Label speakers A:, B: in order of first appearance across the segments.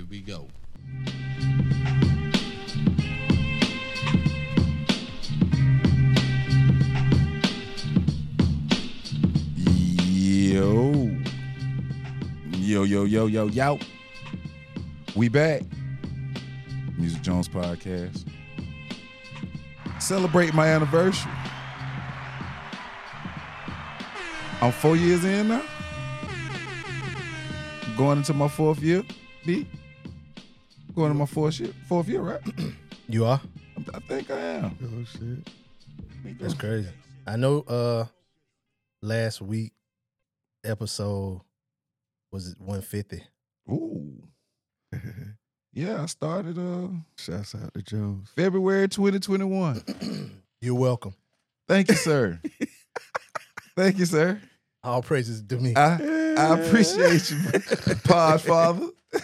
A: we go.
B: Yo. We back. Music Jones Podcast. Celebrate my anniversary. I'm 4 years in now. Going into my fourth year, B. Going to my fourth year, right?
C: You are?
B: I think I am.
D: Oh, shit.
C: That's crazy. I know last week episode was it 150.
B: Ooh. Yeah, I started
D: Shouts out to Jones.
B: February 2021.
C: You're welcome.
B: Thank you, sir. Thank you, sir.
C: All praises to me.
B: I appreciate you, Pod Father.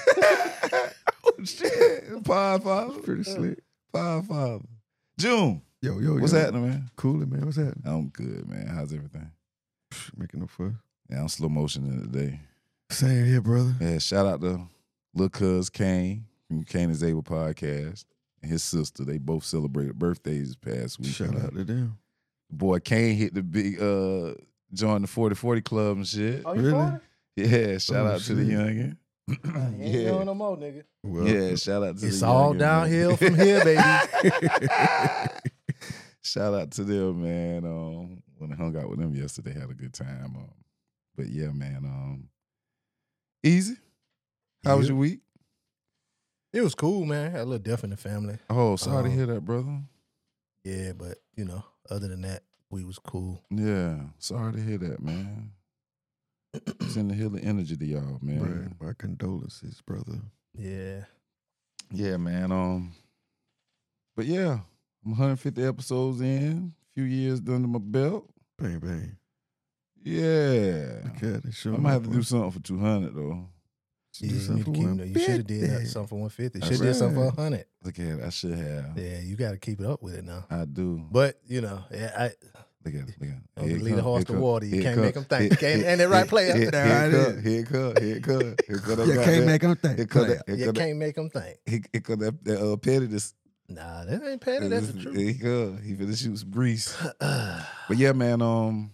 B: Oh, shit. Pod Father.
D: Pretty slick.
B: Pod Father. June.
D: Yo.
B: What's happening, man?
D: Coolin', man. What's happening?
B: I'm good, man. How's everything?
D: Making no fuss.
B: Yeah, I'm slow motion in today.
D: Same here, brother.
B: Yeah, shout out to Lil Cuz Kane from Kane is Able podcast and his sister. They both celebrated birthdays this past week.
D: Shout out to them.
B: Boy, Kane hit the big join the 40-40 club and shit.
C: Oh, you
D: Really?
C: 40?
B: Yeah, shout out to the
D: shit.
B: youngin'.
C: You ain't doing no more, nigga.
D: Well,
B: Yeah, shout out to
C: It's
B: the
C: all
B: youngin',
C: downhill
B: man.
C: from here, baby.
B: Shout out to them, man. When I hung out with them yesterday, had a good time. But yeah, man. Easy. How was
C: Yeah.
B: your week?
C: It was cool, man. Had a little death in the family.
B: Oh, sorry to hear that, brother.
C: Yeah, but, other than that, we was cool.
B: Yeah, sorry to hear that, man. Send the healing energy to y'all, man.
D: right. My condolences, brother.
C: Yeah.
B: Yeah, man. But yeah, I'm 150 episodes in, few years under my belt.
D: Bang, bang.
B: Yeah,
D: Okay, they show
B: I might have to do something for 200 though.
C: Yeah,
D: Do
C: you
D: something
C: need to
D: for
C: keep, you should have
D: 150.
C: did something for 150.
B: That's
C: Should have did something for
D: right.
C: 100.
B: Look at it, I should have.
C: Yeah, you got to keep it up with it now.
B: I do.
C: But,
B: Look at it. Look at it.
C: don't
B: Here it
C: lead the
B: come,
C: horse
B: here
C: to
B: come,
C: water. You
B: here
C: can't
B: come,
C: make them think.
B: here-
C: You can't, and the right player.
B: Here
D: There it
B: come,
D: is.
B: here come. Here come that
D: You can't
B: goddamn-
D: make them think.
B: Here come
D: Player.
B: that. Here
C: You
B: come that.
C: can't make them think.
B: Here come that pettiness.
C: Nah, that ain't petty. That's the truth.
B: He go. He finna shoot some grease. But yeah, man.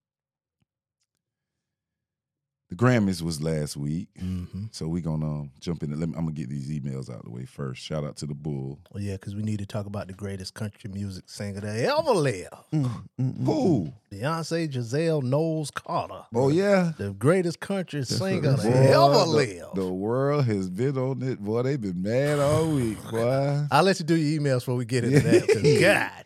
B: The Grammys was last week,
C: Mm-hmm.
B: so we gonna jump in. I'm gonna get these emails out of the way first. Shout out to the Bull.
C: Well, yeah, because we need to talk about the greatest country music singer that ever lived.
B: Who?
C: Beyonce Giselle Knowles Carter.
B: Oh yeah.
C: The greatest country singer
D: what
C: that
D: they say.
C: ever
B: Boy,
C: lived.
B: the world has been on it. Boy, they been mad all week, boy.
C: I'll let you do your emails before we get into that. 'Cause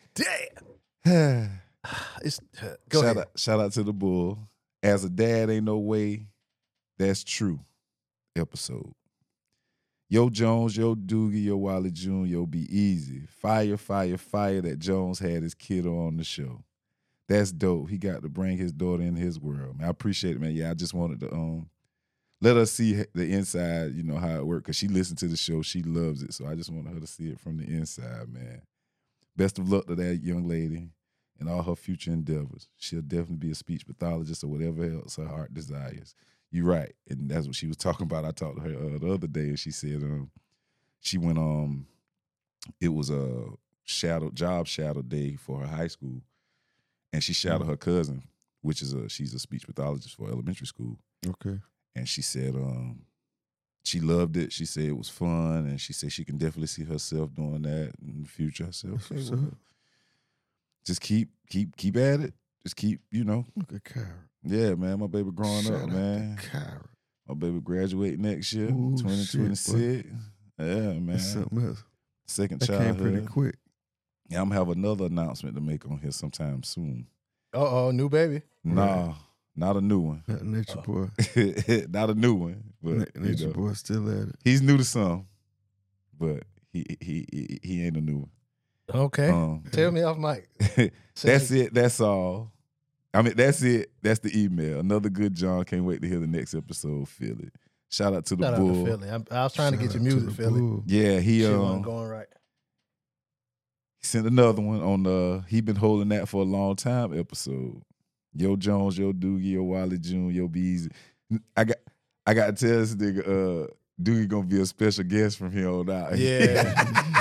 C: God damn. It's, go ahead.
B: Shout out to the Bull. As a dad, ain't no way that's true. Episode. Yo Jones, yo Doogie, yo Wally June, yo Be Easy. Fire that Jones had his kid on the show. That's dope. He got to bring his daughter in his world. Man, I appreciate it, man. Yeah, I just wanted to let her see the inside, how it worked. Because she listened to the show. She loves it. So I just wanted her to see it from the inside, man. Best of luck to that young lady and all her future endeavors. She'll definitely be a speech pathologist or whatever else her heart desires. You're right. And that's what she was talking about. I talked to her the other day, and she said she went it was a job shadow day for her high school, and she shadowed her cousin, which is she's a speech pathologist for elementary school.
D: Okay.
B: And she said she loved it. She said it was fun, and she said she can definitely see herself doing that in the future. I said, okay,
D: What's
B: well,
D: up?
B: just keep at it. Just keep,
D: Look at Kyra.
B: Yeah, man. My baby growing
D: Shout
B: up,
D: out to
B: man.
D: Kyra.
B: My baby graduate next year,
D: Ooh,
B: 2026. Yeah, man.
D: That's something else.
B: Second
D: That came pretty
B: childhood.
D: quick.
B: Yeah, I'm gonna have another announcement to make on here sometime soon.
C: New baby.
B: Nah, not a new one.
D: That nature boy.
B: Not a new one, but
D: Nature boy still at it.
B: he's new to some, but he ain't a new one.
C: Okay. Tell me off mic.
B: That's it. That's all. I mean, that's it. That's the email. Another good John. Can't wait to hear the next episode. Feel it. Shout out to the
C: Shout
B: Bull.
C: out to Philly. I was trying to get
D: Shout
C: your
D: out to
C: music,
D: the
C: Philly.
D: Bull.
B: Yeah, he
C: Shit wasn't going right.
B: he sent another one on he been holding that for a long time episode. Yo Jones, yo Doogie, yo Wally June, yo Beezy. I got to tell this nigga, Doogie gonna be a special guest from here on out.
C: Yeah.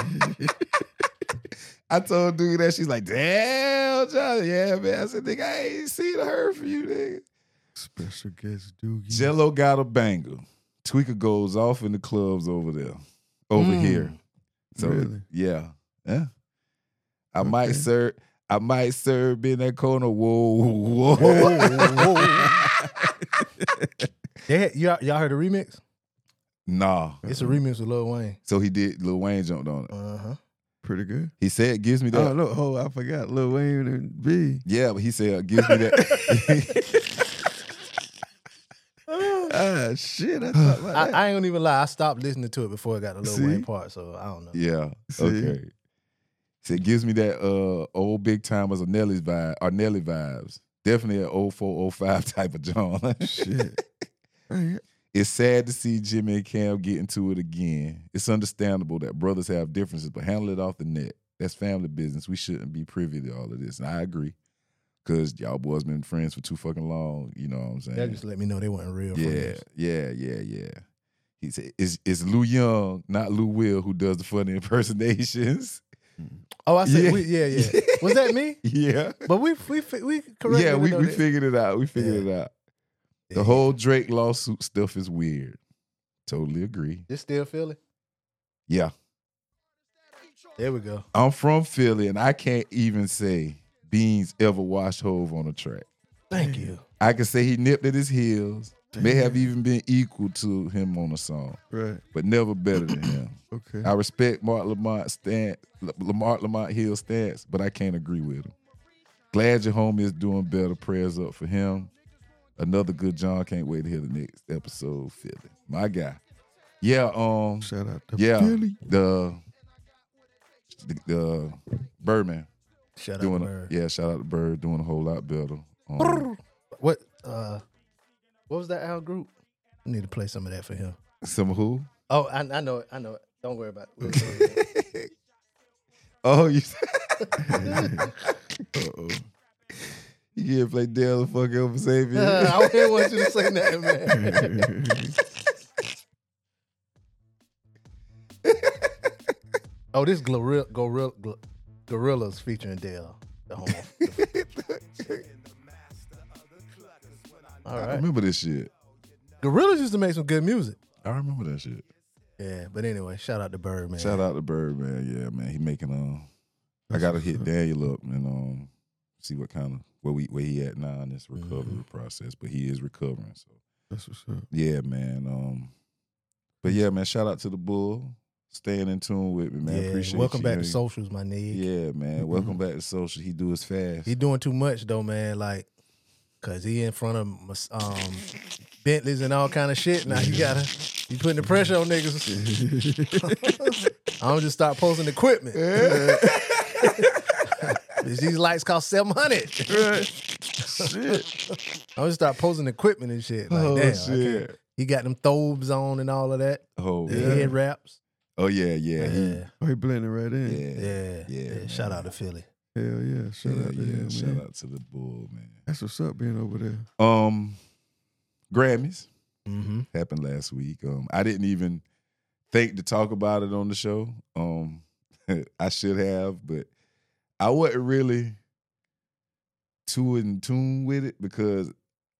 B: I told Doogie that. She's like, damn, Johnny. Yeah, man. I said, nigga, I ain't seen or heard from you, nigga.
D: Special guest Doogie.
B: Jello got a banger. Tweaker goes off in the clubs over there, over here. So
D: Really?
B: yeah. I
D: Okay.
B: might serve in that corner. Whoa.
C: Y'all heard the remix?
B: Nah.
C: It's a remix with Lil Wayne.
B: So Lil Wayne jumped on it.
C: Uh-huh.
D: Pretty good.
B: He said, gives me that.
D: Oh, no. Oh, I forgot. Lil Wayne and B.
B: Yeah, but he said, gives me that.
D: Ah, shit. I thought about that.
C: I ain't gonna even lie. I stopped listening to it before it got the Lil
D: See?
C: Wayne part, so I don't know.
B: Yeah.
D: See?
B: Okay. So it gives me that old big timers or Nelly vibes. Definitely an 0405 type of John.
D: Shit. Right.
B: It's sad to see Jimmy and Cam get into it again. It's understandable that brothers have differences, but handle it off the net. That's family business. We shouldn't be privy to all of this. And I agree. Because y'all boys been friends for too fucking long. You know what I'm saying?
C: That just let me know they weren't real
B: Yeah,
C: friends.
B: yeah. He said it's Lou Young, not Lou Will, who does the funny impersonations.
C: Oh, I said,
B: Yeah.
C: yeah. Was that me?
B: Yeah.
C: But we correctly
B: Yeah, we
C: know that.
B: figured it out. We figured it out. The whole Drake lawsuit stuff is weird. Totally agree.
C: This still Philly?
B: Yeah.
C: There we go.
B: I'm from Philly, and I can't even say Beans ever washed Hove on a track.
C: Thank you.
B: I can say he nipped at his heels, may have even been equal to him on a song,
D: Right.
B: but never better than him.
D: Okay.
B: I respect Mark Lamont Hill's stance, but I can't agree with him. Glad your homie is doing better. Prayers up for him. Another good John. Can't wait to hear the next episode. Philly, my guy. Yeah.
D: Shout out to
B: Yeah.
D: Philly.
B: The Birdman
C: Shout out
B: doing
C: to Bird.
B: yeah. Shout out to Bird doing a whole lot better.
C: What was that Al group? I need to play some of that for him.
B: Some who?
C: Oh, I know it. Don't worry about it.
B: Oh, you.
D: Uh-oh.
B: You can't play Dale the fuck over Xavier.
C: I didn't want you to say that, man. Oh, this Gorillas featuring Dale. The homo. All
B: I
C: right.
B: remember this shit.
C: Gorillas used to make some good music.
B: I remember that shit.
C: Yeah, but anyway, shout out to Bird, man.
B: Shout out to Bird, man. Yeah, man. He making I gotta hit Daniel up and see what kind of where he at now in this recovery process. But he is recovering, so
D: That's what's up.
B: yeah, man. But yeah, man. Shout out to the Bull, staying in tune with me, man.
C: Yeah,
B: Appreciate
C: welcome
B: you.
C: back to socials, my nigga.
B: Yeah, man. Welcome back to social. He do his fast.
C: He doing too much though, man. Like, cause he in front of Bentleys and all kind of shit. Now he putting the pressure on niggas. I'm just start posting equipment. These lights cost $700.
D: Shit.
C: I'm just start posting equipment and shit. Like,
B: Oh,
C: damn,
B: shit.
C: he got them thobes on and all of that.
B: Oh,
C: The
B: yeah.
C: head wraps.
B: Oh, yeah. He-
D: Oh, he blending right in.
C: Yeah. Shout out to Philly.
D: Hell yeah. Shout out to him,
B: Shout
D: man.
B: out to the Bull, man.
D: That's what's up being over there.
B: Grammys
C: Mm-hmm.
B: happened last week. I didn't even think to talk about it on the show. I should have, but I wasn't really too in tune with it because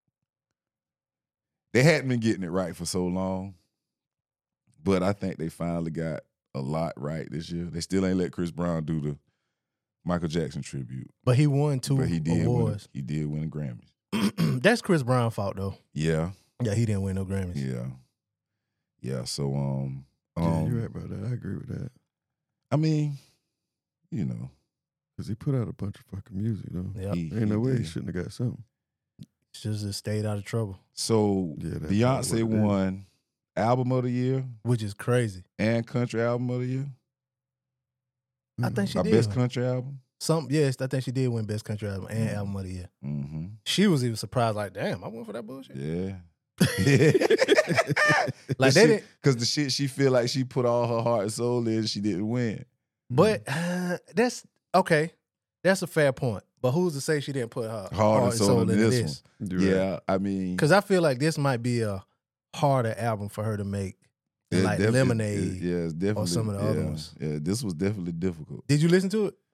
B: they hadn't been getting it right for so long. But I think they finally got a lot right this year. They still ain't let Chris Brown do the Michael Jackson tribute.
C: But he won 2
B: But he did
C: awards.
B: he did win a Grammy.
C: That's Chris Brown's fault though.
B: Yeah.
C: Yeah, he didn't win no Grammys.
B: Yeah. So
D: Yeah, you're right about that. I agree with that.
B: I mean, you know.
D: Because he put out a bunch of fucking music, though.
C: Yep.
D: Ain't no way he
B: did.
D: shouldn't have got something.
C: Just stayed out of trouble,
B: So
D: Yeah, that's
B: Beyonce
D: what it is.
B: won Album of the Year
C: which is crazy.
B: and Country Album of the Year.
C: I think she
B: Our
C: did.
B: best
C: win.
B: country album.
C: Yes, I think she did win Best Country Album and Album of the Year.
B: Mm-hmm.
C: She was even surprised, like, damn, I went for that bullshit.
B: Yeah.
C: Like, they didn't.
B: Because the shit she feel like she put all her heart and soul in, she didn't win.
C: But that's okay. That's a fair point. But who's to say she didn't put her
B: Heart and soul in this
D: You're right.
B: Yeah, I mean,
C: Because I feel like this might be a harder album for her to make and
B: It's
C: like
B: definitely-
C: Lemonade.
B: yeah, it's definitely
C: some of the other ones.
B: Yeah, this was definitely difficult.
C: Did you listen to it?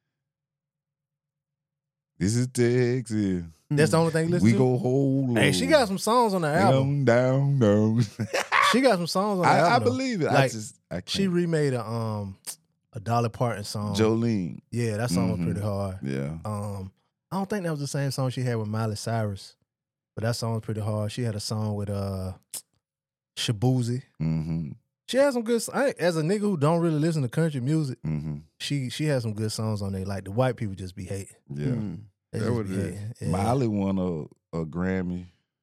B: This is Texas.
C: That's the only thing you listen
B: We
C: to?
B: go whole.
C: Hey, she got some songs on the album.
B: Down.
C: She got some songs on the
B: I
C: album. though.
B: believe it.
C: Like,
B: I can't.
C: She remade a Dolly Parton song.
B: Jolene.
C: Yeah, that song was
B: Mhm.
C: pretty hard.
B: Yeah.
C: I don't think that was the same song she had with Miley Cyrus, but that song was pretty hard. She had a song with Shabuzi.
B: Mm-hmm.
C: She had some good. As a nigga who don't really listen to country music,
B: Mm-hmm.
C: she had some good songs on there. Like the white people just be hating.
B: Yeah.
D: Mm.
C: They
D: That
C: just
D: what
C: be
D: it is.
C: hating. Yeah.
B: Miley won a Grammy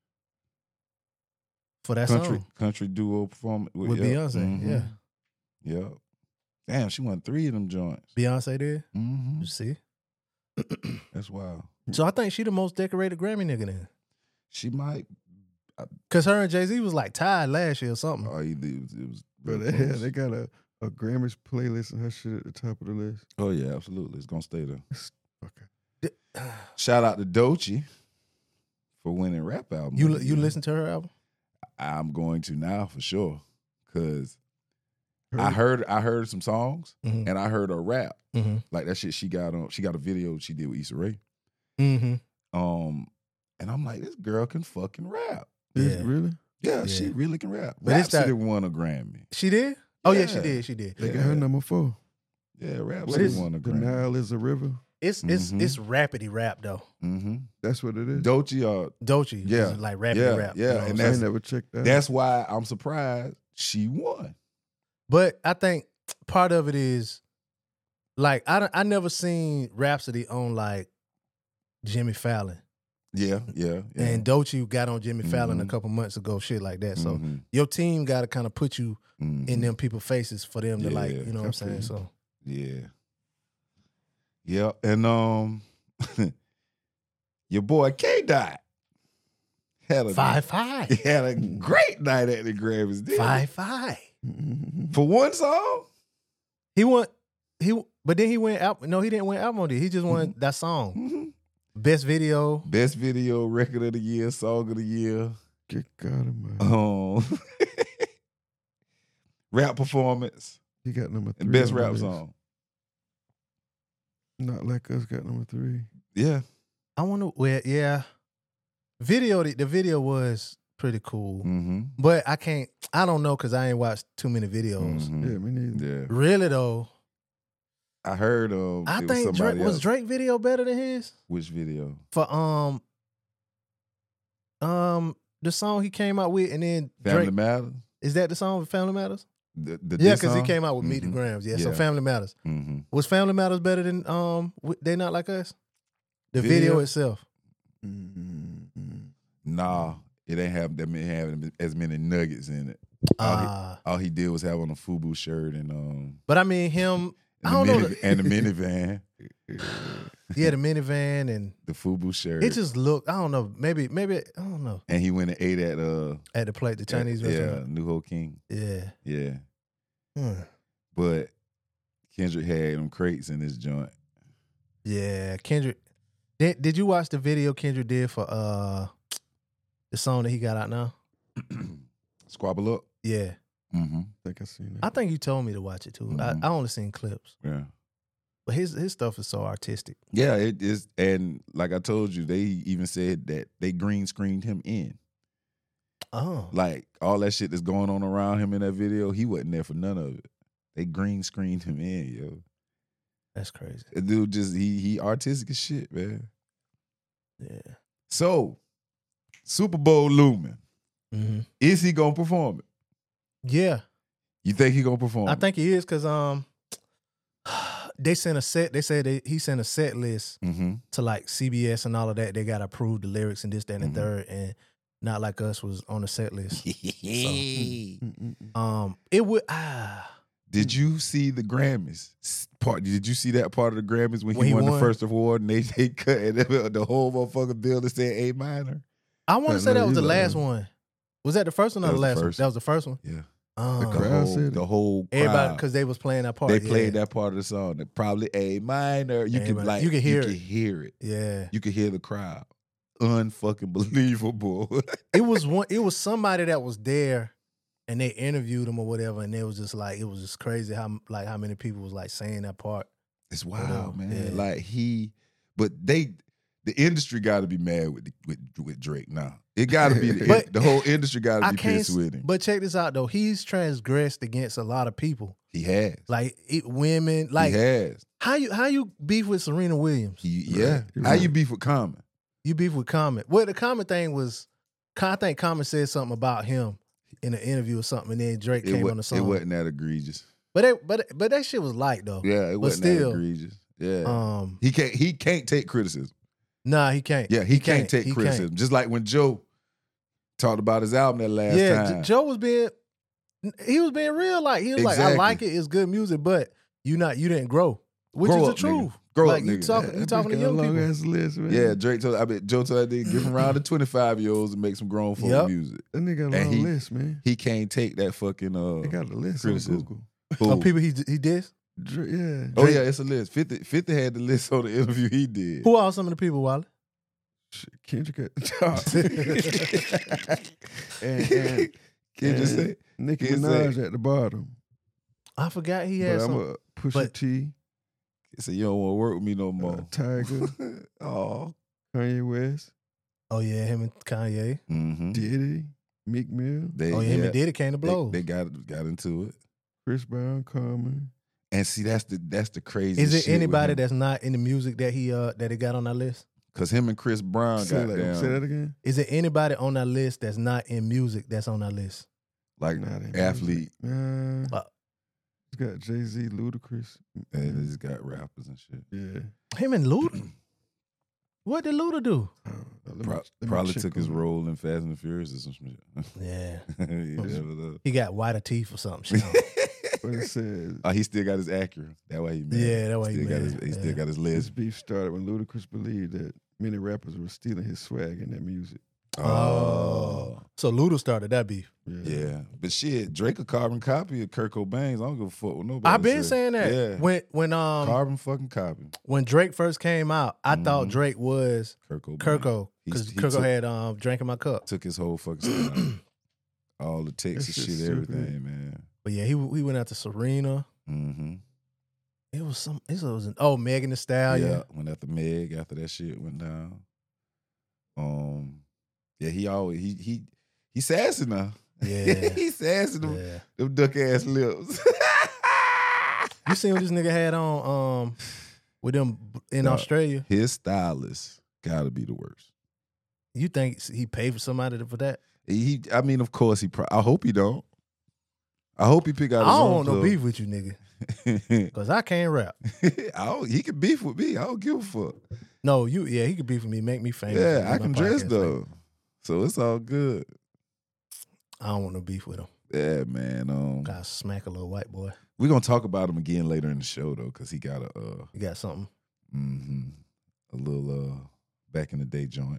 C: For that song
B: country duo performance
C: with Beyonce. Yeah,
B: Yeah. Damn, she won 3 of them joints.
C: Beyonce did.
B: Mm-hmm.
C: You see.
B: That's wild.
C: So I think she the most decorated Grammy nigga then.
B: She might.
C: Cause her and Jay-Z was like tied last year or something.
B: Oh, it was
D: But
B: real close.
D: they got a Grammys playlist and her shit at the top of the list.
B: Oh yeah, absolutely. It's gonna stay there.
D: Okay.
B: Shout out to Doechii for winning rap album.
C: You
B: of the year.
C: listen to her album?
B: I'm going to now for sure. Cause I heard some songs
C: Mm-hmm.
B: and I heard her rap.
C: Mm-hmm.
B: Like that shit she got on. She got a video she did with Issa Rae.
C: Mm-hmm.
B: And I'm like, this girl can fucking rap.
D: Is
C: Yeah.
D: it really?
B: Yeah, she
C: Yeah.
B: really can rap.
C: But it's
B: Rhapsody
C: that-
B: won a Grammy.
C: She did? Oh yeah, she
B: Yeah.
C: did. She did.
D: They got
B: Yeah.
D: her number 4.
B: Yeah,
C: But
B: Rhapsody
C: it's-
B: won a
D: The
B: Grammy.
D: Nile is a river.
C: It's
B: Mhm.
C: it's rapidy rap though.
B: Mm-hmm.
D: That's what it is.
B: Doechii,
C: Doechii,
B: Yeah.
C: is like rapidy
B: Yeah,
C: rap.
B: yeah,
C: you know what
B: and
C: I'm
D: I
C: saying?
D: ain't never checked that.
B: that's why I'm surprised she won.
C: But I think part of it is like I never seen Rhapsody on like Jimmy Fallon.
B: Yeah.
C: And Doechii got on Jimmy Fallon a
B: Mhm.
C: couple months ago, shit like that. So
B: Mhm.
C: your team got to kind of put you
B: Mhm.
C: in them people's faces for them to like,
B: Yeah,
C: you know what I'm saying? So
B: Yeah. Yeah. And your boy K-Dot had a
C: 5-5.
B: he had a great night at the Grammys. didn't he?
C: 5-5.
B: For one song?
C: But then he went out. No, he didn't win album on it. He just won that song.
B: Mhm.
C: Best video.
B: Best video, record of the year, song of the year.
D: Good God Almighty.
B: Rap performance
D: He got number 3.
B: and best
D: on the
B: rap
D: list.
B: song.
D: Not Like Us got number 3.
B: Yeah.
C: I wonder where, yeah. The video was pretty cool.
B: Mm-hmm.
C: But I don't know because I ain't watched too many videos.
D: Yeah, me neither.
B: Yeah.
C: Really though,
B: I heard
C: I
B: it
C: think
B: somebody
C: was
B: else.
C: Drake video better than his?
B: Which video?
C: For the song he came out with and then
B: Family
C: Drake,
B: Matters?
C: is that the song with Family Matters?
B: The
C: Yeah,
B: diss
C: because he
B: song?
C: came out with Meet the
B: Mhm.
C: Grams. Yeah, so
B: Yeah.
C: Family Matters.
B: Mm-hmm.
C: Was Family Matters better than They Not Like Us? The video
B: Video?
C: itself.
D: Mm-hmm.
B: Nah, it ain't having as many nuggets in it. All he did was have on a FUBU shirt and
C: But I mean him,
B: and
C: I don't know.
B: and the minivan,
C: He had a minivan and
B: the FUBU shirt.
C: it just looked, I don't know, maybe, I don't know.
B: and he went and ate at
C: At the plate, the Chinese restaurant.
B: New Ho King.
C: Yeah.
B: Yeah.
C: Hmm.
B: But Kendrick had them crates in his joint.
C: Yeah, Kendrick. Did you watch the video Kendrick did for the song that he got out now?
B: Squabble up.
C: Yeah.
B: Mm-hmm.
D: I think I seen
C: I
D: that.
C: think you told me to watch it too.
B: Mhm.
C: I only seen clips.
B: Yeah.
C: But his stuff is so artistic.
B: Yeah, it is. And like I told you, they even said that they green screened him in.
C: Oh.
B: Like all that shit that's going on around him in that video, he wasn't there for none of it. They green screened him in, yo.
C: That's crazy.
B: The dude just he artistic as shit, man.
C: Yeah.
B: So, Super Bowl looming.
C: Mm-hmm.
B: Is he gonna perform it?
C: Yeah.
B: You think he gonna perform?
C: I think he is because they sent a set. They said he sent a set list
B: Mm-hmm.
C: to like CBS and all of that. They got to approve the lyrics and this, that, and the
B: Mhm.
C: third. And Not Like Us was on the set list.
D: Mm-mm.
C: It would
B: Did you see the Grammys part? Did you see that part of the Grammys when he won the first award and they cut and the whole motherfucking bill that said A minor?
C: I want to say
D: No,
C: that was
D: you
C: the
D: like
C: last
D: that.
C: one. Was that the first one or
B: That
C: the
B: was the
C: last one?
B: first.
C: That was the first one.
B: Yeah,
C: The
D: crowd said it.
B: the whole
C: everybody
B: crowd.
C: because they was playing that part.
B: They played
C: yeah.
B: that part of the song. Probably A minor. You
C: A
B: can
C: minor.
B: like
C: You can hear
B: you
C: it.
B: Can hear it.
C: Yeah,
B: You could hear the crowd. Unfucking believable.
C: it was one. It was somebody that was there and they interviewed him or whatever, and it was just crazy how many people was like saying that part.
B: It's wild, man.
C: Yeah.
B: Like the industry got to be mad with Drake now. It got to be
C: But
B: the whole industry got to be pissed with him.
C: But check this out though, he's transgressed against a lot of people,
B: He has.
C: like women. Like
B: he has.
C: how you beef with Serena Williams?
B: Yeah.
D: Right.
B: How you beef with Common?
C: You beef with Common. Well, the Common thing was, I think Common said something about him in an interview or something, and then Drake came on the song.
B: It wasn't that egregious.
C: But that shit was light though.
B: Yeah, it wasn't that egregious. Yeah. He can't take criticism.
C: Nah, he can't.
B: Yeah, he can't take criticism. Just like when Joe talked about his album that last time.
C: Joe was being real. Like he was like, I like it. It's good music, but you didn't grow, which is the truth.
B: Grow
C: like
B: up,
C: you
B: nigga.
C: talking to young people.
D: Ass list, man.
B: Yeah, Drake told. Joe told that nigga give him around the 25-year-olds and make some grown folk music.
D: That nigga got a long list, man.
B: He can't take that fucking
D: They got a list
B: criticism.
D: on Google.
C: Oh, people he did.
D: Yeah.
B: Oh yeah, it's a list. 50 had the list on the interview he did.
C: Who are some of the people, Wally?
D: Kendrick at the top. and
B: Kendrick say
D: Nicki Minaj at the bottom.
C: I forgot he had
D: But I'm
C: some.
D: a Pusha T.
B: He said, you don't want to work with me no more.
D: Tiger.
B: Oh.
D: Kanye West.
C: Oh yeah, him and Kanye.
B: Mm-hmm.
D: Diddy. Meek Mill.
C: Him and Diddy came to blows.
B: They got into it.
D: Chris Brown, Common.
B: And see, that's the crazy.
C: Is it anybody that's not in the music that he got on that list?
B: Because him and Chris Brown
D: Say
B: got down.
D: Say that again.
C: Is it anybody on that list that's not in music that's on that list?
B: Like
D: Not in
B: athlete.
D: music. It's got Jay-Z, Ludacris.
B: And it's got rappers and shit.
D: Yeah.
C: Him and Luda? What did Luda do?
B: Probably took his role in Fast and the Furious or some shit.
C: Yeah.
B: Yeah,
C: He got whiter teeth or something.
D: But it says
B: he still got his Acura. That's why he mad.
C: Yeah, that's why he mad.
B: He still got his
D: this
B: list.
D: beef started when Ludacris believed that many rappers were stealing his swag in that music.
B: Oh.
C: So Luda started that beef.
B: Yeah. But shit, Drake a carbon copy of Kurt Cobain's. I don't give a fuck what nobody
C: I've been
B: say.
C: saying that.
B: Yeah.
C: When
B: Carbon fucking copy.
C: when Drake first came out, I thought Drake was
B: Kurt Cobain.
C: Kirko. Because
B: He
C: Kirko had Drink in My Cup.
B: took his whole fucking style. All the Texas
D: That
B: shit,
D: shit's stupid.
B: everything, man.
C: But yeah, he went out to Serena.
B: Mm-hmm.
C: It was Megan Thee Stallion.
B: Yeah, went after Meg after that shit went down. Yeah, he sassy now.
C: Yeah.
B: he sassy them,
C: Yeah.
B: them duck ass lips.
C: You seen what this nigga had on with them in Australia?
B: His stylist gotta be the worst.
C: You think he paid for somebody for that?
B: I mean, of course I hope he don't. I hope he pick out
C: I
B: his
C: don't
B: own
C: want no
B: club.
C: beef with you, nigga. Because I can't rap.
B: He can beef with me. I don't give a fuck.
C: No, he could beef with me, make me famous.
B: Yeah,
C: make
B: I
C: my
B: can dress
C: podcast
B: though.
C: famous.
B: So it's all good.
C: I don't want no beef with him.
B: Yeah, man.
C: Gotta smack a little white boy.
B: We're gonna talk about him again later in the show though, because he got
C: You got something?
B: a little back in the day joint.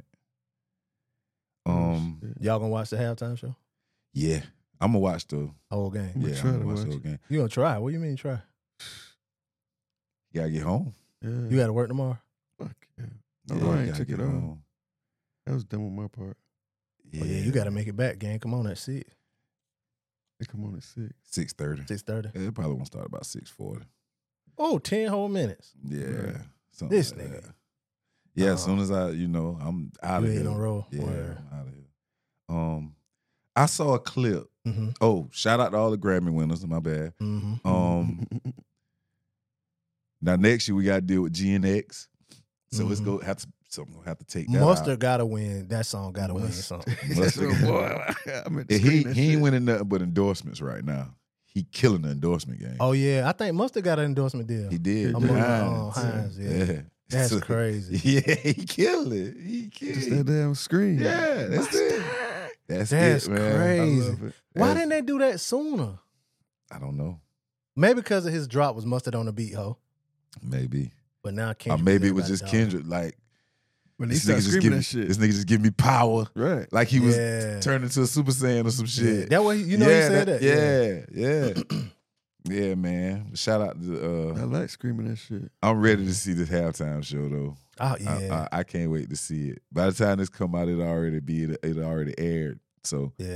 C: Y'all gonna watch the halftime show?
B: Yeah. I'm gonna watch the
C: Whole game.
D: I'ma
B: yeah,
D: try
B: I'm
D: to
B: gonna watch
D: watch
B: the whole
D: it.
B: game.
C: You gonna try? What do you mean try?
B: You gotta get home.
D: Yeah.
C: You gotta work tomorrow?
D: Fuck yeah.
B: Yeah,
D: No, I
B: you
D: ain't
B: gotta
D: took
B: get
D: it on.
B: home.
D: That was done with my part.
B: Yeah,
C: Oh, yeah, you gotta make it back, gang. Come on, that's it.
D: They come on at 6.
B: 6:30.
C: 6:30.
B: Yeah, it probably won't start about 6:40.
C: Oh, 10 whole minutes.
B: Yeah.
D: Right.
B: something
C: This
B: like
C: nigga.
B: that. Yeah, as soon as I'm out
C: You
B: of
C: ain't
B: here.
C: on roll.
B: Yeah,
C: Word.
B: I'm out of here. I saw a clip.
C: Mm-hmm.
B: Oh, shout out to all the Grammy winners. My bad.
C: Mm-hmm.
B: Now next year we got to deal with GNX, so it's
C: Mhm.
B: gonna have to take that
C: Mustard
B: out.
C: gotta win. That song gotta win something.
B: Mustard.
D: I meant to
B: And
D: screen that
B: he ain't
D: shit.
B: winning nothing but endorsements right now. He killing the endorsement game.
C: Oh yeah, I think Mustard got an endorsement deal.
B: He did.
D: Among,
C: Hines, yeah. That's
B: So-
C: crazy.
B: Yeah, he killed it. He killed
D: Just
B: it.
D: that damn screen.
B: Yeah, that's it. That's
C: That's
B: it, man.
D: I
C: crazy.
D: love it.
C: Why
B: That's-
C: didn't they do that sooner?
B: I don't know.
C: Maybe because of his drop was Mustard on the beat, ho.
B: Maybe.
C: But now
B: Or
C: Kendrick.
B: maybe it was
C: everybody
B: just
C: dog.
B: Kendrick. Like,
D: When they
B: this
D: start
B: nigga just
D: screaming
B: give
D: that
B: me,
D: shit.
B: this nigga just give me power.
D: Right.
B: Like he was
C: Yeah.
B: turned into a Super Saiyan or some
C: Yeah.
B: shit.
C: That way, you know,
B: yeah,
C: he said that.
B: Yeah. Yeah, man. Shout out
D: I
B: to
D: like screaming that shit.
B: I'm ready to see this halftime show though.
C: Oh yeah.
B: I can't wait to see it. By the time this come out, it already aired. So
C: Yeah.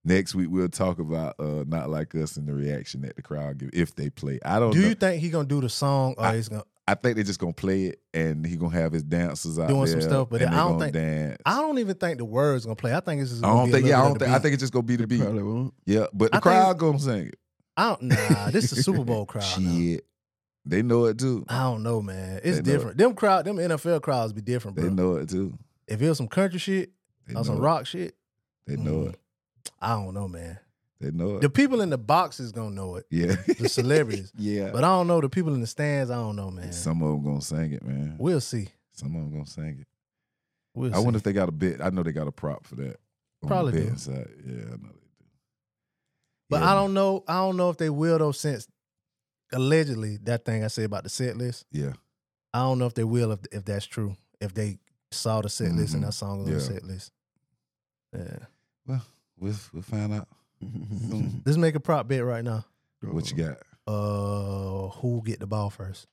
B: Next week we'll talk about Not Like Us and the reaction that the crowd give if they play. I don't
C: Do
B: know.
C: you think he gonna do the song or he's gonna
B: I think they're just gonna play it and he gonna have his dancers out
C: doing
B: there
C: some stuff? But
B: and
C: I
B: they
C: don't
B: gonna
C: think
B: dance.
C: I don't even think the words gonna play. I think it's just
B: I
C: gonna
B: don't
C: be
B: think.
C: a
B: Yeah, I
C: little
B: don't
C: bit
B: think.
C: of
B: I
C: the
B: think
C: beat.
B: it's just gonna be the beat.
D: Probably won't.
B: Yeah, but the
C: I think-
B: crowd gonna sing it.
C: I don't. Nah, this is a Super Bowl crowd. now.
B: Shit, they know it too.
C: I don't know, man. It's
B: They know
C: different. Them NFL crowds be different,
B: They
C: bro.
B: know it too.
C: If it was some country shit
B: They
C: or some
B: know it.
C: rock shit,
B: They know
C: Mm.
B: it.
C: I don't know, man.
B: They know it.
C: The people in the boxes gonna know it.
B: Yeah,
C: The celebrities.
B: yeah.
C: But I don't know the people in the stands. I don't know, man.
B: Some of them gonna sing it, man.
C: We'll see.
B: Some of them gonna sing it.
C: We'll
B: I
C: see.
B: wonder if they got a bit. I know they got a prop for that. On
C: Probably
B: the
C: do.
B: betting side. Yeah, I know they do.
C: But
B: Yeah,
C: I don't know. I don't know if they will though. Since allegedly that thing I said about the set list,
B: Yeah,
C: I don't know if they will if that's true. If they saw the set list and
B: Mhm.
C: that song was on
B: Yeah.
C: the set list. Yeah.
B: well, we'll find out.
C: Let's make a prop bet right now.
B: What you got?
C: Who get the ball first?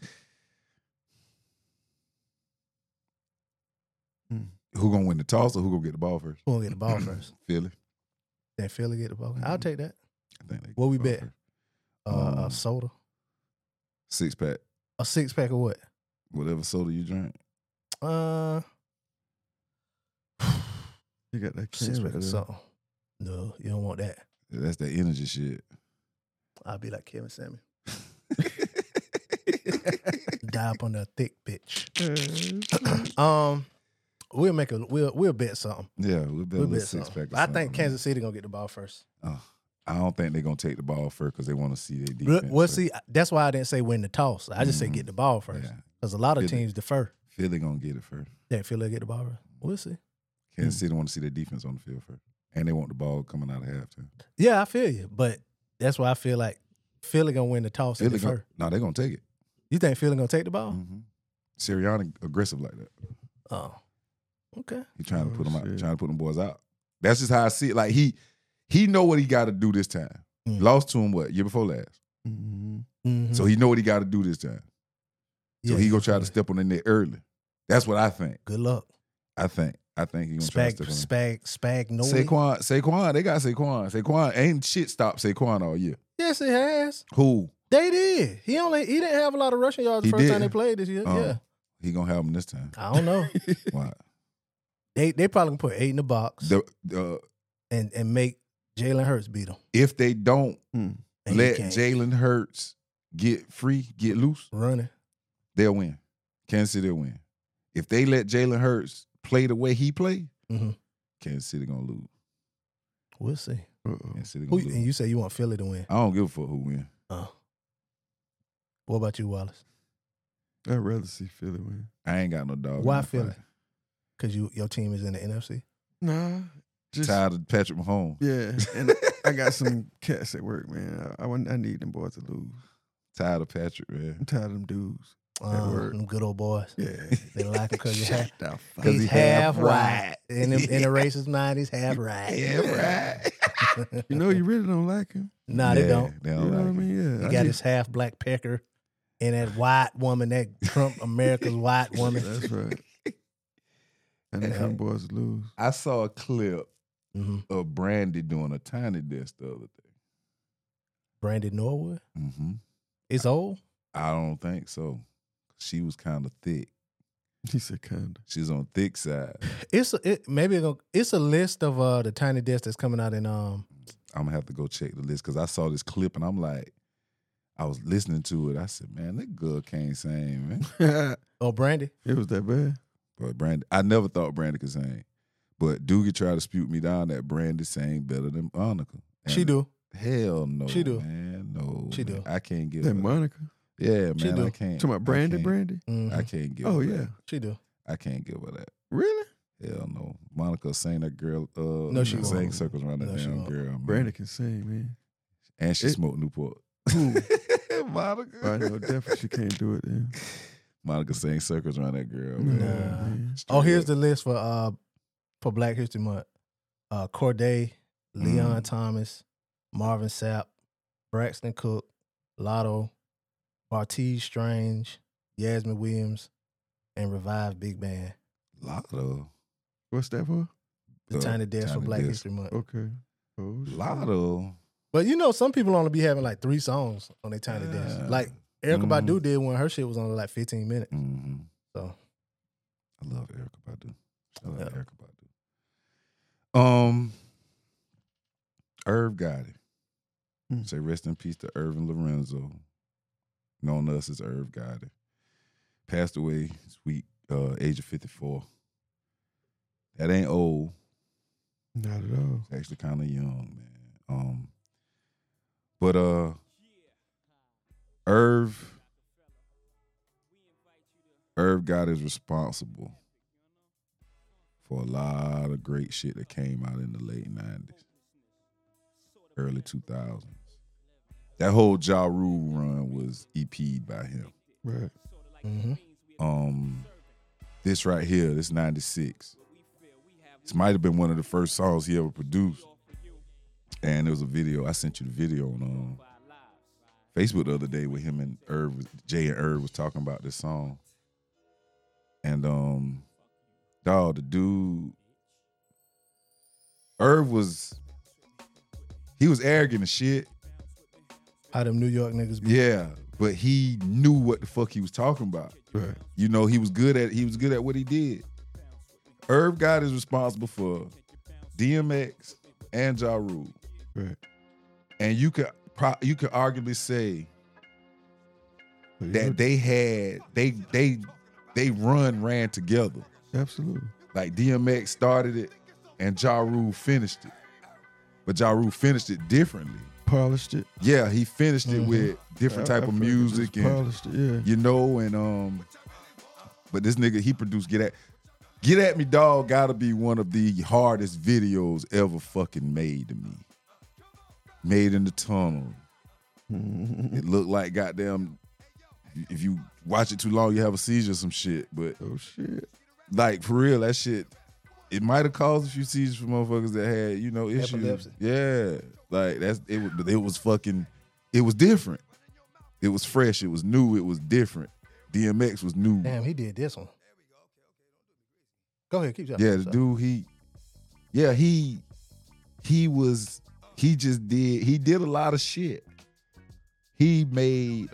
B: Who gonna win the toss or who gonna get the ball first?
C: Who gonna get the ball first?
B: Philly.
C: Then Philly get the ball. I'll
B: Mhm.
C: take that.
B: I think they get
C: What
B: the
C: we
B: ball
C: bet?
B: first.
C: A soda.
B: 6-pack,
C: A 6-pack of what?
B: whatever soda you drink.
D: You got that can
C: 6-pack
D: right
C: of
D: there.
C: something. No, you don't want that.
B: That's that energy shit.
C: I'll be like Kevin Samuel. Die up on that thick bitch. We'll bet something.
B: Yeah, we'll bet a
C: We'll
B: little
C: bet
B: 6-pack.
C: something.
B: or
C: I think
B: something,
C: Kansas City gonna get the ball first.
B: man. I don't think they're gonna take the ball first because they want to see their defense.
C: Well,
B: first.
C: see, that's why I didn't say win the toss. I just said
B: Mhm.
C: get the ball first.
B: Yeah.
C: Because a lot of
B: Philly.
C: teams defer.
B: Philly gonna get it first.
C: Yeah, Philly get the ball first. We'll see.
B: Kansas City want to see their defense on the field first, and they want the ball coming out of halftime.
C: Yeah, I feel you. But that's why I feel like Philly gonna win the toss and
B: Philly
C: defer.
B: gonna, no, they're gonna take it.
C: You think Philly gonna take the ball?
B: Mm-hmm. Sirianni aggressive like that.
C: Oh. Okay.
B: He trying to
D: Oh,
B: put them out,
D: shit.
B: trying to put them boys out. That's just how I see it. Like he know what he got to do this time.
C: Mm.
B: Lost to him year before last.
D: Mhm.
C: Mhm.
B: So he know what he got to do this time. So
C: Yeah,
B: he gonna try to step on the net early. That's what I think.
C: Good luck.
B: I think he gonna try to step on.
C: Spagnoli.
B: Saquon, they got Saquon. Saquon ain't shit stopped Saquon all year.
C: Yes, it has.
B: Who?
C: They did. He didn't have a lot of rushing yards the
B: He
C: first time
B: did.
C: they played this year. Yeah.
B: He gonna have him this time.
C: I don't know.
B: Why?
C: they probably gonna put 8 in the box
B: The
C: and make Jalen Hurts beat them.
B: if they don't
C: And
B: let
C: he can't.
B: Jalen Hurts get free, get loose,
C: running.
B: they'll win. Kansas City will win. If they let Jalen Hurts play the way he play,
C: Mhm.
B: Kansas City gonna lose.
C: We'll see.
D: Uh-oh.
B: Kansas City
C: Who,
B: gonna lose.
C: and you say you want Philly to win.
B: I don't give a fuck who win.
C: What about you, Wallace?
D: I'd rather see Philly win.
B: I ain't got no dog.
C: Why
B: in that
C: Philly?
B: fight.
C: Because your team is in the NFC.
D: Nah, just
B: Tired of Patrick Mahomes.
D: yeah. And I got some cats at work, man. I need them boys to lose.
B: Tired of Patrick, man.
D: I'm tired of them dudes. That word.
C: Them good old boys.
D: Yeah,
C: They like him because he's half,
D: the fuck.
B: 'Cause
C: he's
B: he
C: half
B: half
C: right.
B: right.
C: In the racist mind, he's half right.
B: Yeah, right.
D: You know, you really don't like him.
C: Nah, they don't.
B: They
D: You
B: don't
D: know what I
B: like him.
D: mean? Yeah.
C: He got his half black pecker and that white woman, that Trump America's white woman.
D: That's right. I need them boys to lose.
B: I saw a clip
C: Mm-hmm.
B: of Brandy doing a tiny desk the other day.
C: Brandon Norwood.
B: Mm-hmm.
C: It's old.
B: I don't think so. She was kind of thick.
D: He said, "Kinda."
B: She's on the thick side.
C: It's a list of the tiny desk that's coming out in
B: I'm gonna have to go check the list because I saw this clip and I'm like, I was listening to it. I said, man, that girl can't sing, man.
C: Brandy.
D: It was that bad.
B: But Brandy, I never thought Brandy could sing. But Doogie tried to spew me down that Brandy sang better than Monica. And
C: She do.
B: Hell no.
C: She do.
B: Man, no.
C: She
B: man.
C: do.
B: I can't give
D: That
B: her.
D: Monica.
B: Yeah,
C: She
B: man,
C: do.
B: I can't.
D: Talking about Brandy,
B: I can't-
D: Brandy.
C: Mhm.
B: I can't give
D: Oh
B: her
D: yeah,
B: that.
C: She do.
B: I can't give her that.
D: really?
B: Hell no. Monica sang that girl.
C: No, she
B: sang
C: won't.
B: circles around that
C: No, she
B: damn
C: won't.
B: girl. Man.
D: Brandy can sing, man.
B: And she
D: It-
B: smoked Newport.
D: Who?
B: Monica.
D: I know definitely she can't do it. Then.
B: Monica sang circles around that girl.
D: Nah,
B: Man.
D: man.
C: Oh, here's
B: Straight
C: the list for Black History Month. Corday, Leon Thomas, Marvin Sapp, Braxton Cook, Lotto, Bartiz Strange, Yasmin Williams, and Revive Big Band.
B: up. Lot of
D: What's that for?
C: The Tiny Desk for
B: Tiny
C: Black
B: Desk.
C: History Month.
D: Okay. Oh, shit.
B: Lotto.
C: But you know, some people only be having like 3 songs on their Tiny Desk.
B: Yeah.
C: Like Erykah Badu did one. Her shit was only like 15 minutes.
B: Mm-hmm.
C: So
B: I love Erykah Badu. Shout out
C: Yeah.
B: Erykah Badu. Irv Gotti. Say rest in peace to Irvin Lorenzo, known to us as Irv Gotti. Passed away this week, age of 54. That ain't old.
D: Not at all.
B: It's actually kind of young, man. But Irv Gotti is responsible for a lot of great shit that came out in the late 90s, early 2000s. That whole Ja Rule run was EP'd by him.
D: Right.
B: This right here, this 96. This might have been one of the first songs he ever produced. And there was a video. I sent you the video on Facebook the other day with him and Jay and Irv was talking about this song. And dog, the dude, Irv was arrogant as shit.
C: how them New York niggas be.
B: Yeah, but he knew what the fuck he was talking about.
D: Right.
B: You know, he was good at what he did. Irv Gotti is responsible for DMX and Ja Rule.
D: Right.
B: And you could arguably say that they ran together.
D: Absolutely.
B: Like DMX started it and Ja Rule finished it. But Ja Rule finished it differently.
D: Polished it.
B: Yeah, he finished it with different type of music and
D: polished it, yeah.
B: you know, and but this nigga, he produced Get At Me Dog gotta be one of the hardest videos ever fucking made to me. Made in the tunnel. It looked like goddamn, if you watch it too long, you have a seizure or some shit. But
D: Oh shit.
B: like for real, that shit, it might have caused a few seizures for motherfuckers that had, you know, issues.
C: Epilepsy.
B: Yeah. Like it was different. It was fresh, it was new, it was different. DMX was new.
C: Damn, he did this one. Go ahead, keep talking.
B: Yeah, the dude, he did a lot of shit. He made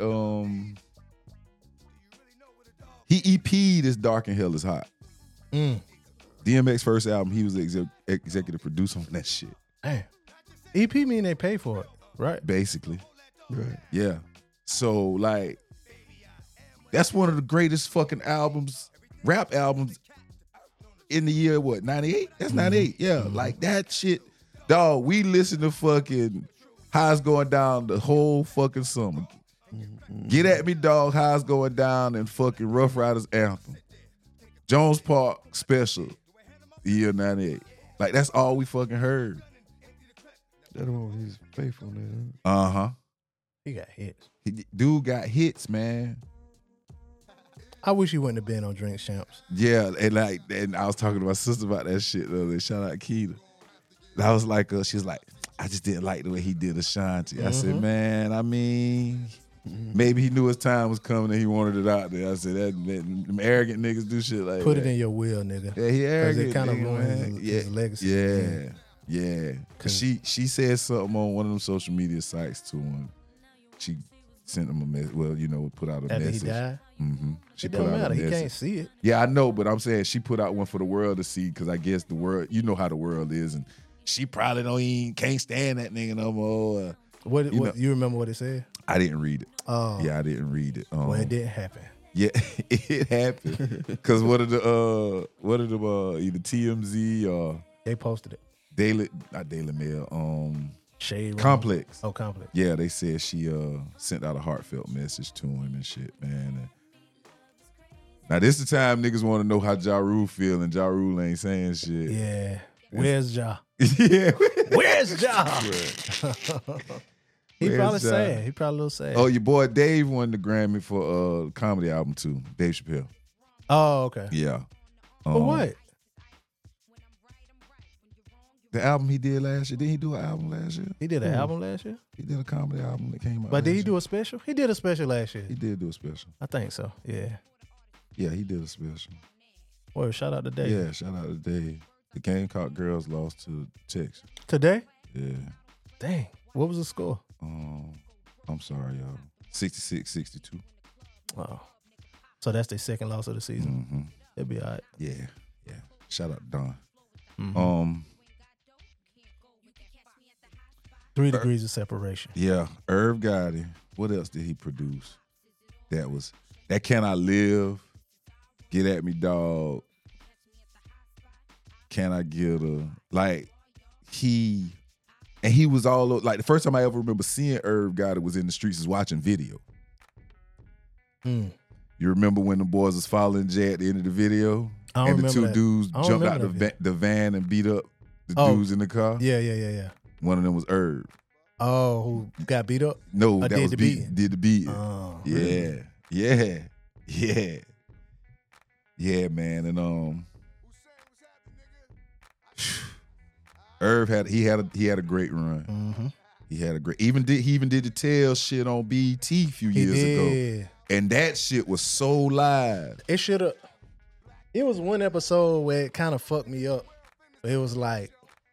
B: he EP'd as Dark and Hell Is Hot. DMX first album, he was the executive producer on that shit.
C: Damn. EP mean they pay for it, right?
B: Basically.
D: Right.
B: Yeah. So like that's one of the greatest fucking albums, rap albums in the year, what, 98? That's 98. Yeah. Like that shit. Dog, we listened to fucking How's Going Down the whole fucking summer. Get At Me Dog, How's Going Down, and fucking Rough Riders Anthem. Jones Park Special, year 98. Like that's all we fucking heard.
D: That one he's faithful man.
B: Uh-huh.
C: He got hits.
B: Dude got hits, man.
C: I wish he wouldn't have been on Drink Champs.
B: Yeah, and I was talking to my sister about that shit the other day. Shout out Keita. And I was like, she was like, I just didn't like the way he did Ashanti. I said, man, I mean, maybe he knew his time was coming and he wanted it out there. I said, them arrogant niggas do shit like
C: Put
B: that.
C: it in your will, nigga.
B: Yeah, he arrogant.
C: it kind of
B: nigga,
C: ruins
B: man.
C: his legacy.
B: Yeah. Cause she said something on one of them social media sites to him. She sent him a message. Well, you know, put out a
C: After
B: message.
C: he died?
B: Mm-hmm. She
C: It
B: put
C: don't
B: out a
C: matter. He
B: message.
C: can't see it.
B: Yeah, I know, but I'm saying she put out one for the world to see because I guess the world, you know how the world is, and she probably can't stand that nigga no more.
C: You remember what it said?
B: I didn't read it.
C: Oh.
B: Yeah, I didn't read it.
C: Well, it didn't happen.
B: Yeah, it happened. Because what are the either TMZ or
C: They posted it.
B: not Daily Mail,
C: Shade Room.
B: Complex.
C: Oh, Complex.
B: Yeah, they said she sent out a heartfelt message to him and shit, man. And now this the time niggas want to know how Ja Rule feel, and Ja Rule ain't saying shit.
C: Yeah. Where's Ja?
B: Yeah.
C: Where's Ja? He
B: Where's
C: probably
B: Ja?
C: sad. He probably a little sad.
B: Oh, your boy Dave won the Grammy for comedy album too. Dave Chappelle.
C: Oh, okay.
B: Yeah.
C: For what?
B: The album he did last year. Didn't he do an album last year?
C: He did an album last year?
B: He did a comedy album that came out.
C: But did
B: last
C: he do
B: year.
C: a special? He did a special last year.
B: He did do a special.
C: I think so. Yeah.
B: Yeah, he did a special.
C: Well, shout out to Dave.
B: Yeah, shout out to Dave. The Gamecock girls lost to Texas.
C: Today?
B: Yeah.
C: Dang. What was the score?
B: I'm sorry, y'all. 66-62.
C: Oh. So that's their second loss of the season.
B: Mm-hmm.
C: It'll be all right.
B: Yeah. Shout out to Don.
C: Mm-hmm. 3 degrees of separation.
B: Yeah, Irv Gotti. What else did he produce? That Can I Live? Get at Me, Dog. Can I Get Her? Like, he was all like, the first time I ever remember seeing Irv Gotti was in the streets is watching video.
C: Mm.
B: You remember when the boys was following Jay at the end of the video?
C: I don't
B: and the
C: remember
B: two
C: that.
B: dudes
C: I don't
B: jumped out
C: remember
B: the van and beat up the
C: Oh.
B: dudes in the car?
C: Yeah.
B: One of them was Irv.
C: Oh, who got beat up?
B: No,
C: Or
B: that
C: did
B: was
C: the beating?
B: Did the beating.
C: Oh,
B: Yeah,
C: really?
B: yeah, man. And Irv had a great run.
C: Mm-hmm.
B: He had a great he even did the Tell shit on BET a few years ago, and that shit was so live.
C: It should have. It was one episode where it kind of fucked me up. It was like,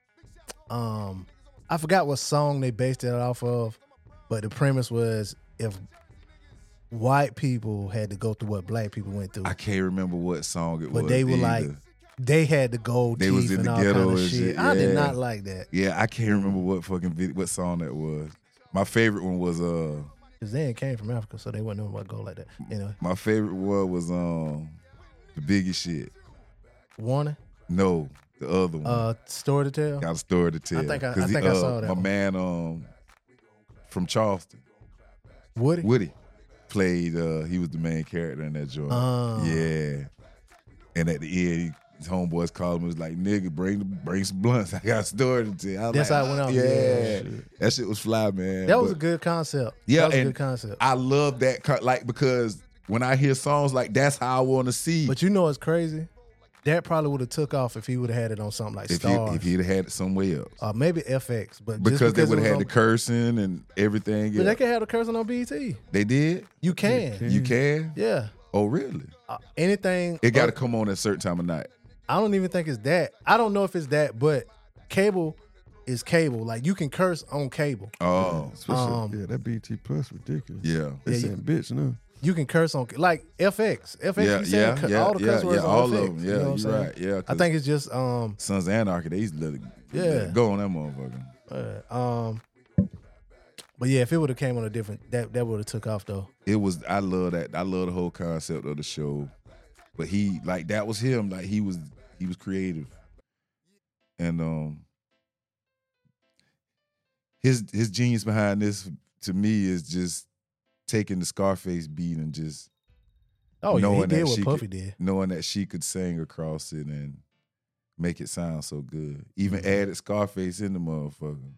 C: I forgot what song they based it off of, but the premise was if white people had to go through what black people went through,
B: I can't remember what song it was.
C: but they were like, they had the gold
B: They
C: teeth
B: was in
C: and
B: the
C: all
B: ghetto
C: kind of
B: and
C: shit.
B: shit,
C: I did
B: yeah.
C: not like that
B: yeah, I can't remember what song that was. My favorite one was
C: because they ain't came from Africa, so they wouldn't know about gold like that. You know,
B: my favorite one was the Biggie shit.
C: Warning,
B: No, the other one.
C: story to tell.
B: Got a story to tell.
C: I think I
B: 'Cause
C: saw that
B: My
C: one.
B: man from Charleston,
C: Woody.
B: played. He was the main character in that joint. Yeah, and at the end, his homeboys called him. Was like, "Nigga, bring some blunts. I got a story to tell." I was
C: That's
B: like,
C: how it went out.
B: Yeah, that shit was fly, man.
C: That was a
B: But
C: good concept.
B: Yeah,
C: that was a
B: and
C: good concept.
B: I love that, because when I hear songs like that's how I want to see.
C: But you know what's crazy? That probably would have took off if he would have had it on something like Stars.
B: if he'd had it somewhere else,
C: Maybe FX, but
B: because
C: just
B: they would
C: it
B: have
C: was
B: had the cursing and everything.
C: But
B: Yeah.
C: they can have the cursing on BET.
B: They did.
C: You can.
B: You can.
C: Yeah.
B: Oh, really?
C: Anything.
B: It got to come on at a certain time of night.
C: I don't even think it's that. I don't know if it's that, but cable is cable. Like you can curse on cable.
B: Oh,
D: Especially, that BT Plus ridiculous.
B: yeah.
D: They
C: Yeah,
D: saying bitch now.
C: You can curse on like FX. FX. All the curse words on
B: all
C: FX.
B: of them. Yeah,
C: you know what I'm
B: you're
C: saying?
B: right. Yeah,
C: I think it's just
B: Sons of Anarchy. They used to let it go on that motherfucker.
C: But yeah, if it would have came on a different, that would have took off though.
B: It was. I love that. I love the whole concept of the show. But he, like, that was him. Like he was creative, and his genius behind this to me is just taking the Scarface beat and just
C: Oh yeah, he
B: knowing
C: did
B: that
C: what
B: she
C: Puffy
B: could,
C: did.
B: knowing that she could sing across it and make it sound so good. Even
C: Mm-hmm.
B: added Scarface in the motherfucker.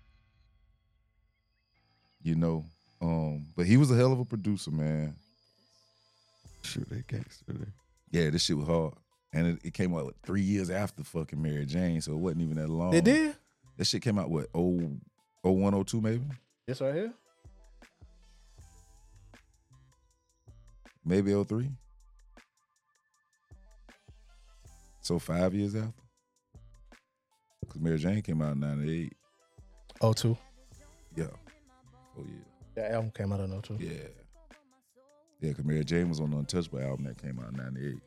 B: You know, but he was a hell of a producer, man.
D: Shoot, they gangster.
B: Yeah, this shit was hard. And it came out 3 years after fucking Mary Jane, so it wasn't even that long.
C: They did?
B: That shit came out, what, 01, 02 maybe?
C: This right here?
B: Maybe 03? So 5 years after? Because Mary Jane came out in 98.
C: 02.
B: Yeah. Oh, yeah.
C: That album came out in 02.
B: Yeah. Yeah, because Mary Jane was on the Untouchable album that came out in 98.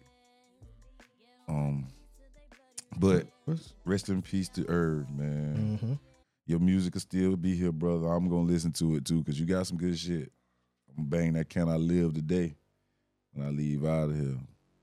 B: But rest in peace to Irv, man.
C: Mm-hmm.
B: Your music will still be here, brother. I'm going to listen to it, too, because you got some good shit. I'm going to bang that Can I Live today when I leave out of here.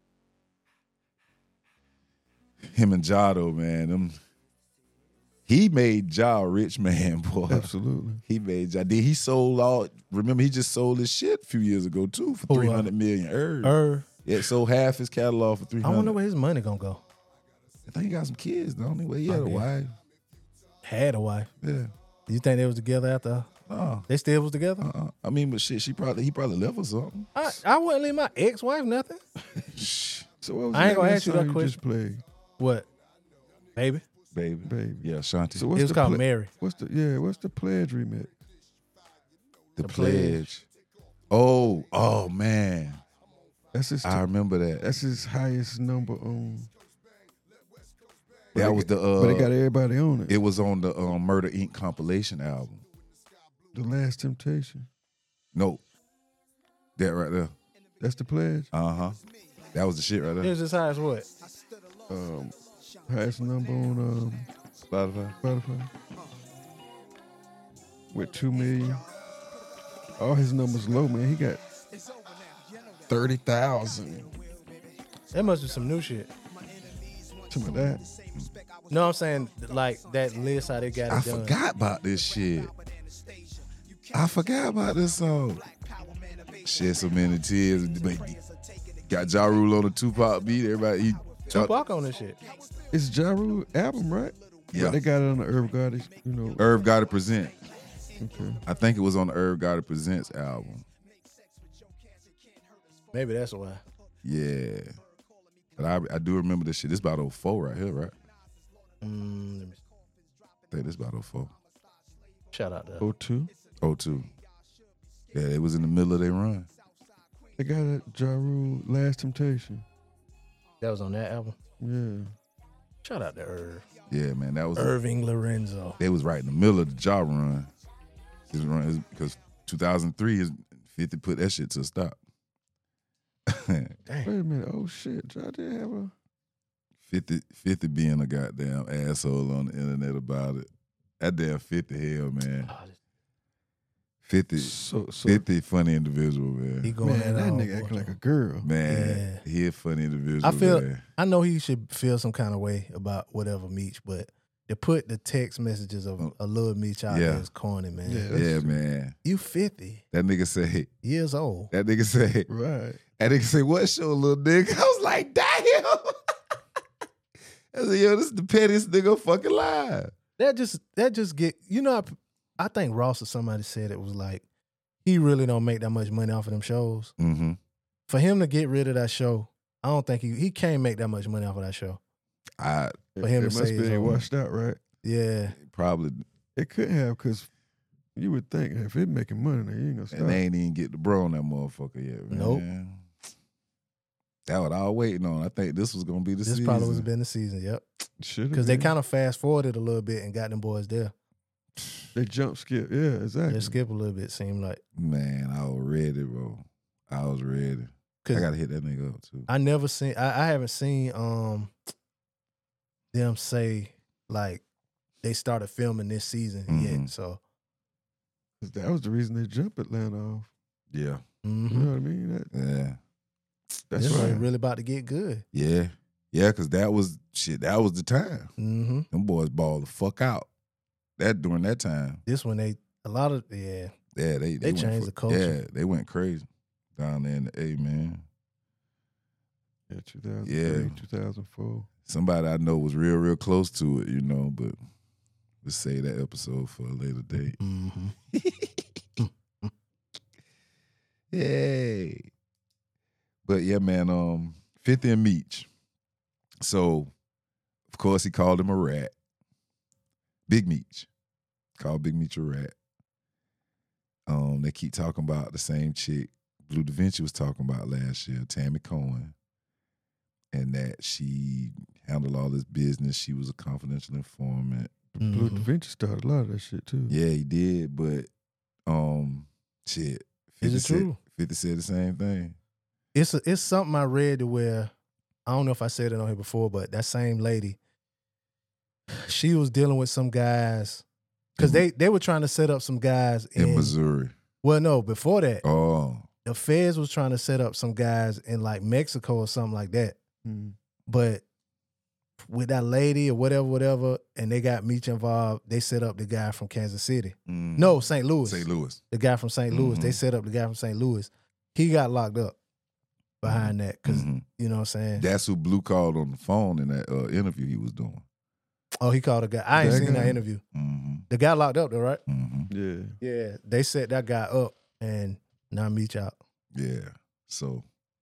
B: Him and Jado, man. He made Ja a rich man, boy.
D: Absolutely.
B: He made Ja. He sold all. Remember, he just sold his shit a few years ago, too, for $300 million. Irv. Yeah, sold half his catalog for $300 million.
C: I wonder where his money gonna go.
B: I think he got some kids, don't he? Well, he had a wife.
C: Had a wife.
B: Yeah.
C: Do you think they was together after? They still was together?
B: I mean, but shit, he probably left or something.
C: I wouldn't leave my ex-wife nothing.
D: So what was
C: I ain't gonna ask you that
D: song
C: question.
D: just played?
C: What? Baby?
B: Baby. Yeah, Shanti.
D: So
C: It
D: what's
C: was
D: the
C: called Mary.
D: What's the Pledge remix?
B: The Pledge. Oh man.
D: That's his.
B: I remember that.
D: That's his highest number on.
B: That was the
D: but it got everybody on it.
B: it was on the Murder Inc. compilation album.
D: The Last Temptation.
B: No. That right there.
D: That's the pledge.
B: Uh-huh. That was the shit right there.
C: Here's his highest what?
D: Highest number on Spotify. With 2 million. All his numbers low, man. He got 30,000.
C: That must be some new shit.
D: Some of that.
C: No, I'm saying like that list how they got it
B: I
C: done.
B: forgot about this shit. I forgot about this song. Shed so many tears. Got Ja Rule on the Tupac beat. Everybody,
C: Tupac on this shit.
D: It's Ja Rule album, right?
B: Yeah.
D: But they got it on the Irv Gotti, you know.
B: Irv Gotti Present.
D: Okay.
B: I think it was on the Irv Gotti Presents album.
C: Maybe that's why.
B: Yeah. But I do remember this shit. This about 04 right here, right?
C: Let me
B: I think this about 04.
C: shout out to
D: 02.
B: 02. Yeah, it was in the middle of their run.
D: They got a Ja Rule Last Temptation.
C: that was on that album.
D: Yeah.
C: Shout out to Irv.
B: Yeah, man, that was
C: Irving Lorenzo.
B: they was right in the middle of the Ja run. His run is because 2003 is 50 put that shit to a stop.
C: Dang.
D: Wait a minute. Oh, shit. Ja did have a...
B: 50 being a goddamn asshole on the internet about it. That damn 50 hell, man.
C: Oh,
B: 50
D: So
B: 50 funny individual, man.
C: he going
D: man, that
C: all
D: nigga
C: for
D: acting
C: it.
D: like a girl.
B: Man, he a funny individual.
C: I feel
B: man.
C: I know he should feel some kind of way about whatever Meech, but to put the text messages of a little Meech out
B: Yeah.
C: there is corny, man.
D: Yeah. That's
B: Yeah,
D: true.
B: man.
C: You 50
B: That nigga say,
C: years old.
B: that nigga say,
D: Right.
B: that nigga say, what show, little nigga? I was like, damn. I said, yo, this is the pettiest nigga fucking live.
C: That just get I think Ross or somebody said it was like he really don't make that much money off of them shows.
B: Mm-hmm.
C: For him to get rid of that show, I don't think he can't make that much money off of that show. For him
D: it
C: to
D: must
C: say
D: be
C: it's over.
D: washed out, right?
C: Yeah.
B: Probably,
D: It could have, because you would think if it making money, then you ain't gonna stop.
B: and they ain't even get the bro on that motherfucker yet, man.
C: Nope.
B: That what I was waiting on. I think this was gonna be the
C: This
B: season.
C: probably was been the season, yep.
D: Should
C: Because they kind of fast forwarded a little bit and got them boys there.
D: They jump skip. Yeah, exactly.
C: They skip a little bit, seemed like.
B: Man, I was ready, bro. I was ready. I
C: Because
B: gotta hit that nigga up too.
C: I haven't seen them say like they started filming this season
B: Mhm.
C: yet. So
D: 'Cause that was the reason they jumped Atlanta off.
B: Yeah,
D: You know what I mean?
B: yeah,
D: That's
C: this
D: right.
C: one really about to get good.
B: yeah, yeah. Because that was shit. That was the time.
C: Mm-hmm.
B: Them boys balled the fuck out. That during that time.
C: This one they
B: Yeah, they went
C: changed the culture.
B: Yeah, they went crazy down there in the A, man.
D: Yeah, 2003,
B: Yeah.
D: 2004.
B: Somebody I know was real close to it, you know, but let's say that episode for a later date.
C: Mm-hmm.
B: Yay. But yeah, man, 50 and Meech. So, of course, he called him a rat. Big Meech. Called Big Meech a rat. They keep talking about the same chick Blue Da Vinci was talking about last year, Tammy Cohen, and that she handled all this business. She was a confidential informant.
D: Blue Da Vinci started a lot of that shit too.
B: Yeah, he did, but shit.
C: Is
B: 50
C: it true?
B: 50 said the same thing.
C: It's something I read to where I don't know if I said it on here before, but that same lady, she was dealing with some guys because they were trying to set up some guys
B: In Missouri.
C: Well, no, before that,
B: Oh.
C: the feds was trying to set up some guys in like Mexico or something like that.
D: Mm.
C: But with that lady or whatever, and they got Meech involved, they set up the guy from Kansas City.
B: Mm.
C: No, St. Louis.
B: St. Louis.
C: The guy from St. Louis. They
B: Mhm.
C: set up the guy from St. Louis. He got locked up behind that because,
B: Mhm.
C: you know what I'm saying?
B: That's who Blue called on the phone in that interview he was doing.
C: Oh, he called a guy. I ain't
D: That
C: seen that
D: guy?
C: interview.
B: Mm-hmm.
C: The guy locked up though, right?
B: Mm-hmm.
D: Yeah.
C: Yeah. They set that guy up and now Meech out.
B: Yeah. So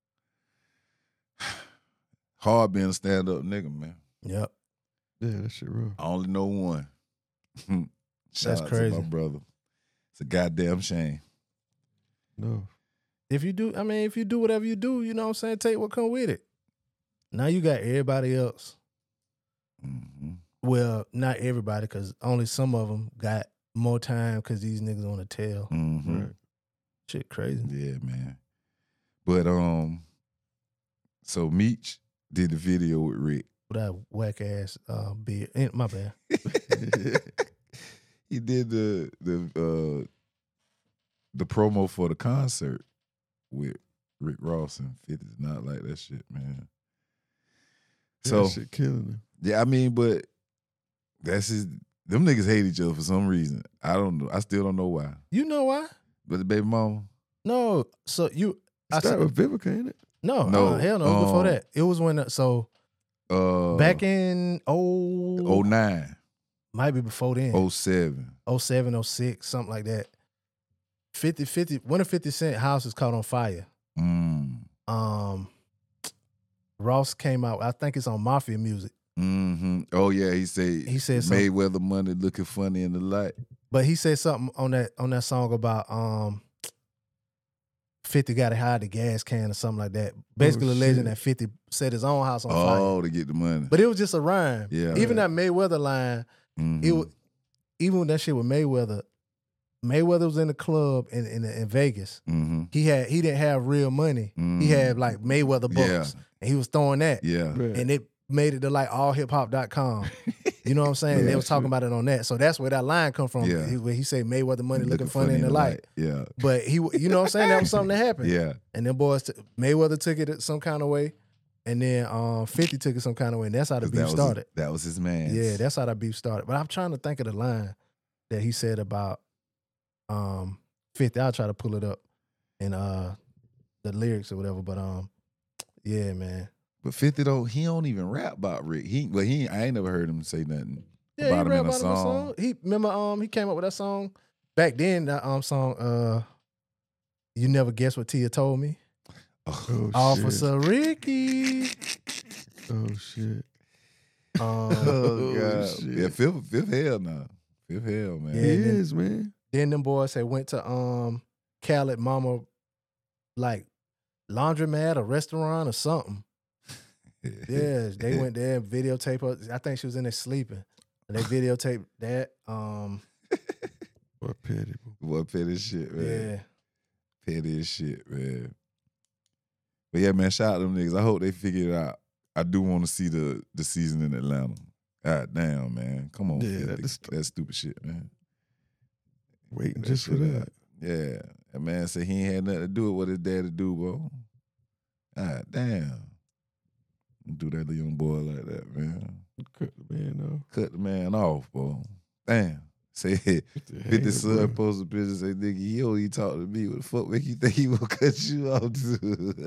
B: hard being a stand-up nigga, man.
C: Yep.
D: Yeah, that shit rough.
B: I only know one. Shout
C: That's
B: out
C: crazy.
B: to my brother. It's a goddamn shame.
D: No.
C: If you do whatever you do, you know what I'm saying, take what come with it. Now you got everybody else
B: Mhm.
C: Well, not everybody, because only some of them got more time because these niggas on the tail.
B: Mhm.
D: Right.
C: Shit crazy.
B: Yeah, man. But so Meech did the video with Rick.
C: With that whack ass beard. My bad.
B: He did the promo for the concert with Rick Ross and 50 did not like that shit, man. So
D: That shit killing him.
B: yeah, I mean, but that's his. Them niggas hate each other for some reason. I don't know. I still don't know why.
C: You know why?
B: But the baby mama,
C: No. So you. I
D: Start
C: said,
D: with Vivica, ain't it?
C: no,
B: No,
C: hell no. It was before that. It was when, back in,
B: 09,
C: might be before then.
B: 07.
C: 07, 06, something like that. 50, one of 50 Cent houses caught on fire. Ross came out, I think it's on Mafia Music.
B: Mm-hmm. Oh yeah, he said
C: something.
B: Mayweather money looking funny in the light.
C: But he said something on that song about 50 got to hide the gas can or something like that. Basically alleging
D: shit.
C: that 50 set his own house on fire.
B: Oh, to get the money.
C: But it was just a rhyme.
B: Yeah.
C: Even that Mayweather line,
B: Mhm.
C: it was, even with that shit with Mayweather was in the club in Vegas.
B: Mhm.
C: He didn't have real money. He had like Mayweather bucks. And he was throwing that.
B: Yeah.
D: Right.
C: And it made it to like allhiphop.com. You know what I'm saying?
D: Yeah,
C: They was talking
D: shit.
C: about it on that. So that's where that line come from.
B: Yeah.
C: Where he said Mayweather money looking funny in the light.
B: Yeah.
C: But he, you know what I'm saying? That was something that happened.
B: Yeah.
C: And them boys, Mayweather took it some kind of way. And then 50 took it some kind of way. And that's how the
B: 'Cause
C: beef started.
B: That was his man.
C: Yeah, that's how that beef started. But I'm trying to think of the line that he said about 50. I'll try to pull it up in the lyrics or whatever. But yeah, man.
B: But 50 he don't even rap about Rick. I ain't never heard him say nothing
C: Yeah,
B: about
C: he
B: him
C: rap
B: in a
C: about him in a
B: song.
C: He remember he came up with that song back then. That song You Never Guess What Tia Told Me.
D: Oh,
C: Officer Ricky.
D: Oh, shit.
B: Oh God.
D: shit.
B: Yeah, fifth hell now. Fifth hell, man.
C: Yeah.
D: He
C: then-
D: is, man.
C: Then them boys had went to Khaled Mama like laundromat or restaurant or something. Yeah, they went there and videotaped her. I think she was in there sleeping. And they videotaped that.
D: What petty.
B: What petty shit, man.
C: Yeah.
B: Petty as shit, man. But yeah, man, shout out to them niggas. I hope they figure it out. I do want to see the season in Atlanta. God damn, man. Come on,
D: Yeah,
B: 50. That stupid shit, man.
D: Waiting just for
B: shit
D: that.
B: out. Yeah. That man said he ain't had nothing to do with what his daddy do, bro. God damn. Don't do that to young boy like that, man.
D: Cut the man off.
B: Cut the man off, bro. Damn. Say 50 son post a picture say, nigga, he only talk to me. What the fuck make you think he will cut you off too?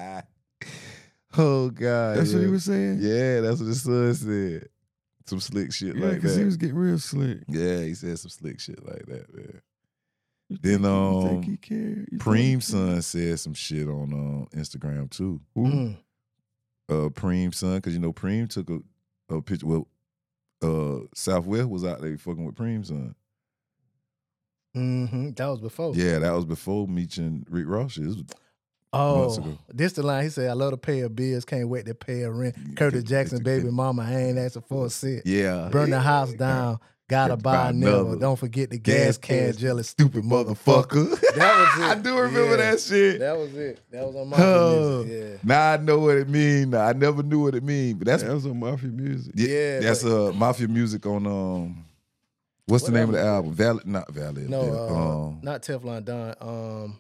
B: Oh God.
D: That's
B: yeah.
D: what he was saying?
B: Yeah, that's what his son said. Some slick shit
D: Yeah,
B: like
D: because
B: that.
D: he was getting real slick.
B: Yeah, he said some slick shit like that, man.
D: You
B: Then,
D: think he cared? You
B: Preem's
D: think he
B: son said some shit on Instagram too.
C: Mm.
B: Preem's son, because you know Preem took a picture. Well, Southwest was out there fucking with Preem's son.
C: Mm-hmm. That was before.
B: Yeah, that was before Meech and Rick Ross shit. This was months ago.
C: This the line. He said, I love to pay her bills, can't wait to pay her rent. Curtis Jackson, baby mama, I ain't asking for a cent.
B: Yeah.
C: Burn the house down, gotta buy another. Don't forget the gas can, jealous, stupid motherfucker. That was it.
B: I do remember that shit.
C: That was it. That was on my music. Yeah.
B: Now I know what it mean. Now, I never knew what it mean, but that's
D: That was on Mafia Music.
C: Yeah,
B: that's Mafia Music on what's the name of the album? Not Valid.
C: No, not Teflon Don.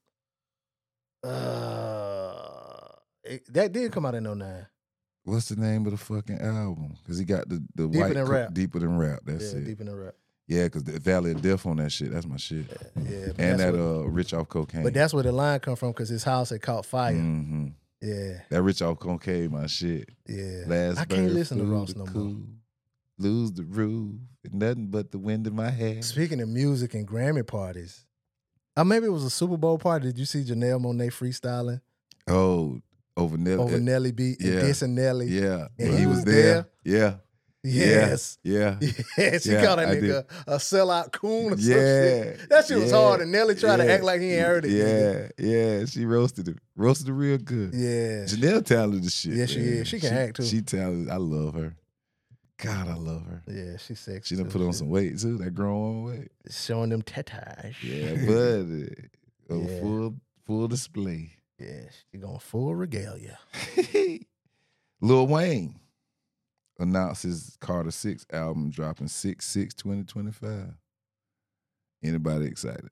C: That did come out in 09.
B: What's the name of the fucking album? Because he got the
C: Deeper
B: white
C: Than Rap.
B: Deeper Than Rap. That's
C: Yeah,
B: it.
C: Deep in the Rap.
B: Yeah, because the Valley of Death on that shit. That's my shit.
C: Yeah, but
B: And
C: that's
B: that
C: what-
B: Rich Off Cocaine.
C: But that's where the line come from, because his house had caught fire.
B: Mm-hmm.
C: Yeah,
B: That Rich Off Cocaine, my shit.
C: yeah.
B: Last
C: I can't
B: bird
C: listen to
B: flew
C: Ross
B: the
C: no more.
B: cool, lose the roof, and nothing but the wind in my hair.
C: Speaking of music and Grammy parties, maybe it was a Super Bowl party. Did you see Janelle Monáe freestyling
B: Oh, over
C: Nelly beat and
B: yeah.
C: dissing Nelly?
B: Yeah,
C: And
B: and
C: he
B: he was
C: was
B: there. Yeah,
C: Yes.
B: yeah,
C: Yes. She
B: Yeah,
C: called that
B: I
C: nigga a sellout coon or some
B: yeah.
C: shit. That shit was
B: yeah,
C: hard, and Nelly tried to
B: yeah,
C: act like he ain't heard it. nigga.
B: Yeah. She roasted it real good.
C: Yeah.
B: Janelle talented as shit.
C: Yeah, she
B: man.
C: is. She can act, too.
B: She talented. I love her. God, I love her.
C: Yeah, she's sexy.
B: She done
C: too.
B: put on some weight too. That grown weight.
C: Showing them tatas.
B: Yeah, buddy.
C: Yeah.
B: Full display.
C: Yeah, she going full regalia.
B: Lil Wayne announced his Carter 6 album dropping 6/6/2025. Anybody excited?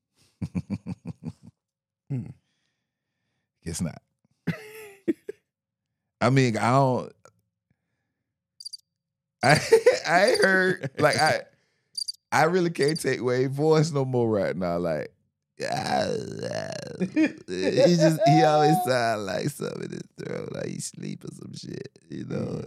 B: Guess not. I mean, I ain't heard, like, I really can't take Wayne's voice no more right now. Like, he always sound like something in his throat, like he sleep or some shit, you know.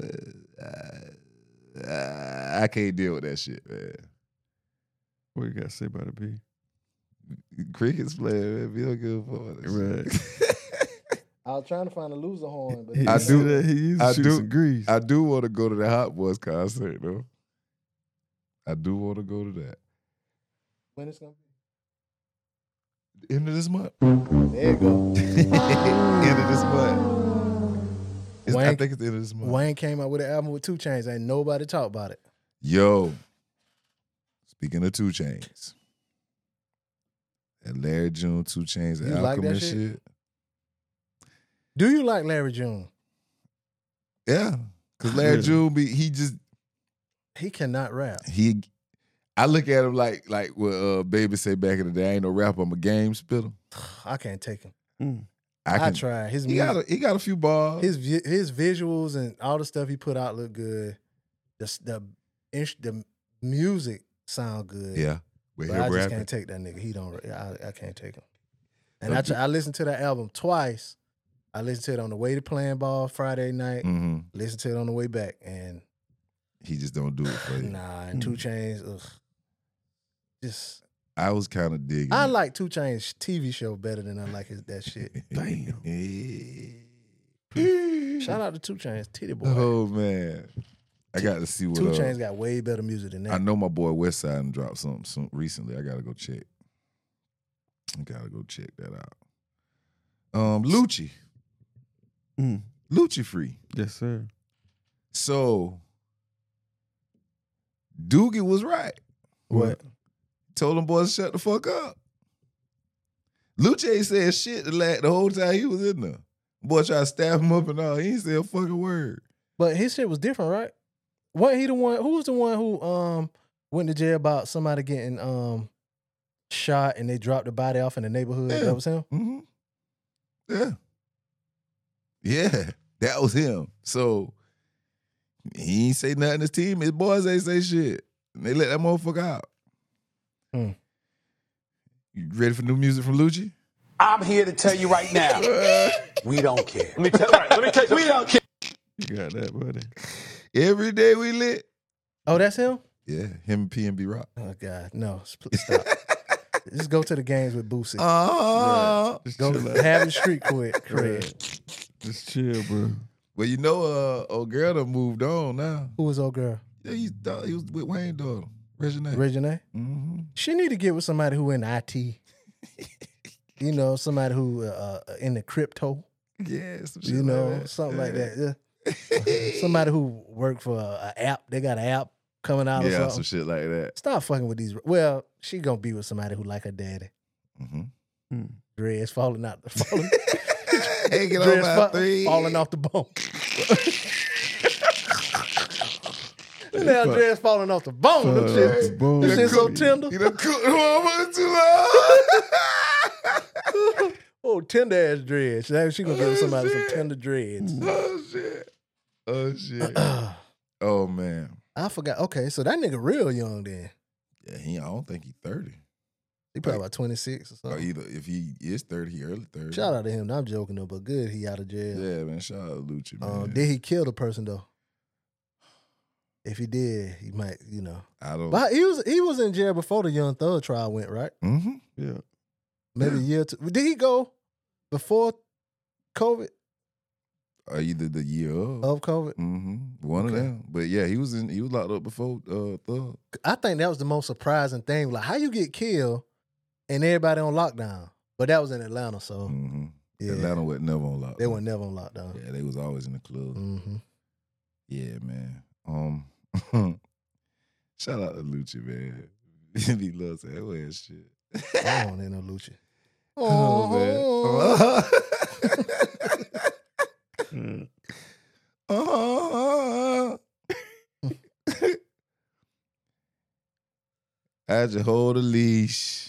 B: I can't deal with that shit, man.
D: What you got to say about it, B?
B: Cricket's playing, man. Feel good for it.
D: Right.
C: I was trying to find a loser horn, but
B: I do
D: that. He used to shoot some grease.
B: I do want to go to the Hot Boys concert, though. I do want to go to that.
C: When it's gonna be?
B: End of this month.
C: There you go.
B: End of this month. I
C: Wayne-
B: think it's the end of this month.
C: Wayne came out with an album with 2 Chainz. Ain't nobody talk about it.
B: Yo, speaking of 2 Chainz, that Larry June 2 Chainz
C: You like that
B: Alchemist
C: shit?
B: shit.
C: Do you like Larry June?
B: Yeah, because Larry
D: Really?
B: June
C: He cannot rap.
B: I look at him like what Baby say back in the day. I ain't no rapper, I'm a game spitter.
C: I can't take him.
B: I
C: I try. His
B: He
C: music,
B: got a few bars.
C: his visuals and all the stuff he put out look good. The music sound good.
B: Yeah, but
C: But I just can't take that nigga. He don't. I can't take him. And I listened to that album twice. I listened to it on the way to playing ball Friday night.
B: Mm-hmm.
C: Listened to it on the way back, and
B: He just don't do it for you.
C: nah. And 2 Chainz, ugh. Just
B: I was kind of digging.
C: I
B: it.
C: like 2 Chainz TV show better than I like that shit. Shout out to 2 Chainz, Titty Boy.
B: Oh man, I got to see what
C: 2 Chainz got way better music than that.
B: I know my boy Westside dropped something recently. I gotta go check. That out. Lucci. Lucci free.
D: Yes, sir.
B: So Doogie was right.
C: What?
B: Told them boys to shut the fuck up. Lucci ain't said shit the whole time he was in there. Boy tried to stab him up and all. He ain't said a fucking word.
C: But his shit was different, right? Wasn't he the one? Who was the one who went to jail about somebody getting shot and they dropped the body off in the neighborhood?
B: Yeah.
C: That was him.
B: Mm-hmm. Yeah, that was him. So he ain't say nothing. His team, his boys ain't say shit. And they let that motherfucker out.
C: Hmm.
B: You ready for new music from Lucci?
A: I'm here to tell you right now, we don't care. Let me tell you, we don't care.
D: You got that, buddy.
B: Every day we lit.
C: Oh, that's him.
B: Yeah, him and PNB Rock.
C: Oh God, no! Stop. Just go to the games with Boosie.
D: Just
C: Go
D: chill out.
C: have the street cred.
D: Just chill, bro.
B: Well, you know, old girl done moved on now.
C: Who was old girl?
B: Yeah, he was with Wayne's daughter, Regina.
C: Regina.
B: Mm-hmm.
C: She need to get with somebody who in IT. You know, somebody who in the crypto.
B: Yeah, some shit
C: You know,
B: like that.
C: something like that. Yeah. Somebody who work for an app. They got an app coming out or
B: Yeah,
C: something.
B: some shit like that.
C: Stop fucking with these. Well, she gonna be with somebody who like her daddy.
B: Mm-hmm.
C: Dreads falling out. Falling,
B: Hanging on
C: dreads
B: by three.
C: falling off the bone. Now dreads falling off the bone. Them shit,
D: Boom.
C: them shit so tender.
B: You done cooked the motherfucker too long.
C: Oh, tender ass dreads. She gonna give somebody some tender dreads.
B: Oh shit. Oh man.
C: I forgot. Okay, so that nigga real young then.
B: Yeah, I don't think he's 30.
C: He probably about 26 or
B: Or
C: something.
B: either if he is 30, he early 30.
C: Shout out to him. I'm joking though, but good he out of jail.
B: Yeah, man. Shout out to Lucci, man.
C: Did he kill the person though? If he did, he might, you know.
B: I don't.
C: But he was in jail before the Young Thug trial went, right?
B: Mm-hmm.
D: Yeah.
C: Maybe a year or two. Did he go before COVID?
B: Or either the year of.
C: Of COVID?
B: Mm-hmm. One of
C: Okay.
B: them. But yeah, he was locked up before Thug.
C: I think that was the most surprising thing. Like, how you get killed and everybody on lockdown? But that was in Atlanta, so
B: Mm-hmm.
C: yeah.
B: Atlanta was never on lockdown.
C: They were never on lockdown.
B: Yeah, they was always in the club.
C: Mm-hmm.
B: Yeah, man. Shout out to Lucci, man. He loves that weird shit.
C: I don't know Lucci.
B: Oh, man. I just hold a leash.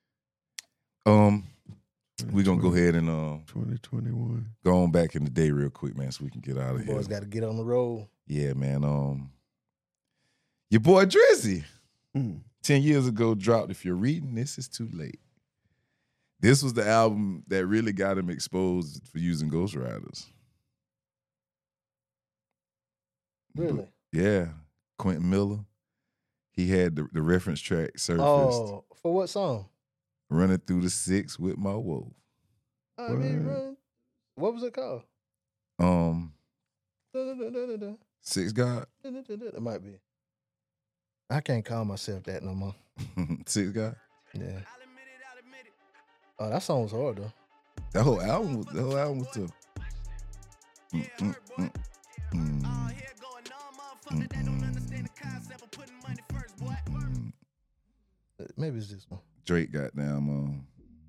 B: We're gonna go ahead and
D: 2021.
B: go on back in the day real quick, man, so we can get out of here.
C: Boys got to get on the road.
B: Yeah, man. Your boy Drizzy, 10 years ago, dropped If You're Reading This, It's Too Late. This was the album that really got him exposed for using ghostwriters.
C: Really?
B: Yeah. Quentin Miller. He had the reference track surfaced.
C: Oh, for what song?
B: Running Through the Six with My Wolf.
C: I mean, what was it called?
B: Six God?
C: It might be. I can't call myself that no more.
B: Six God?
C: Yeah. Oh, that song was hard though.
B: The whole album was tough.
C: Maybe it's this one.
B: Drake got down.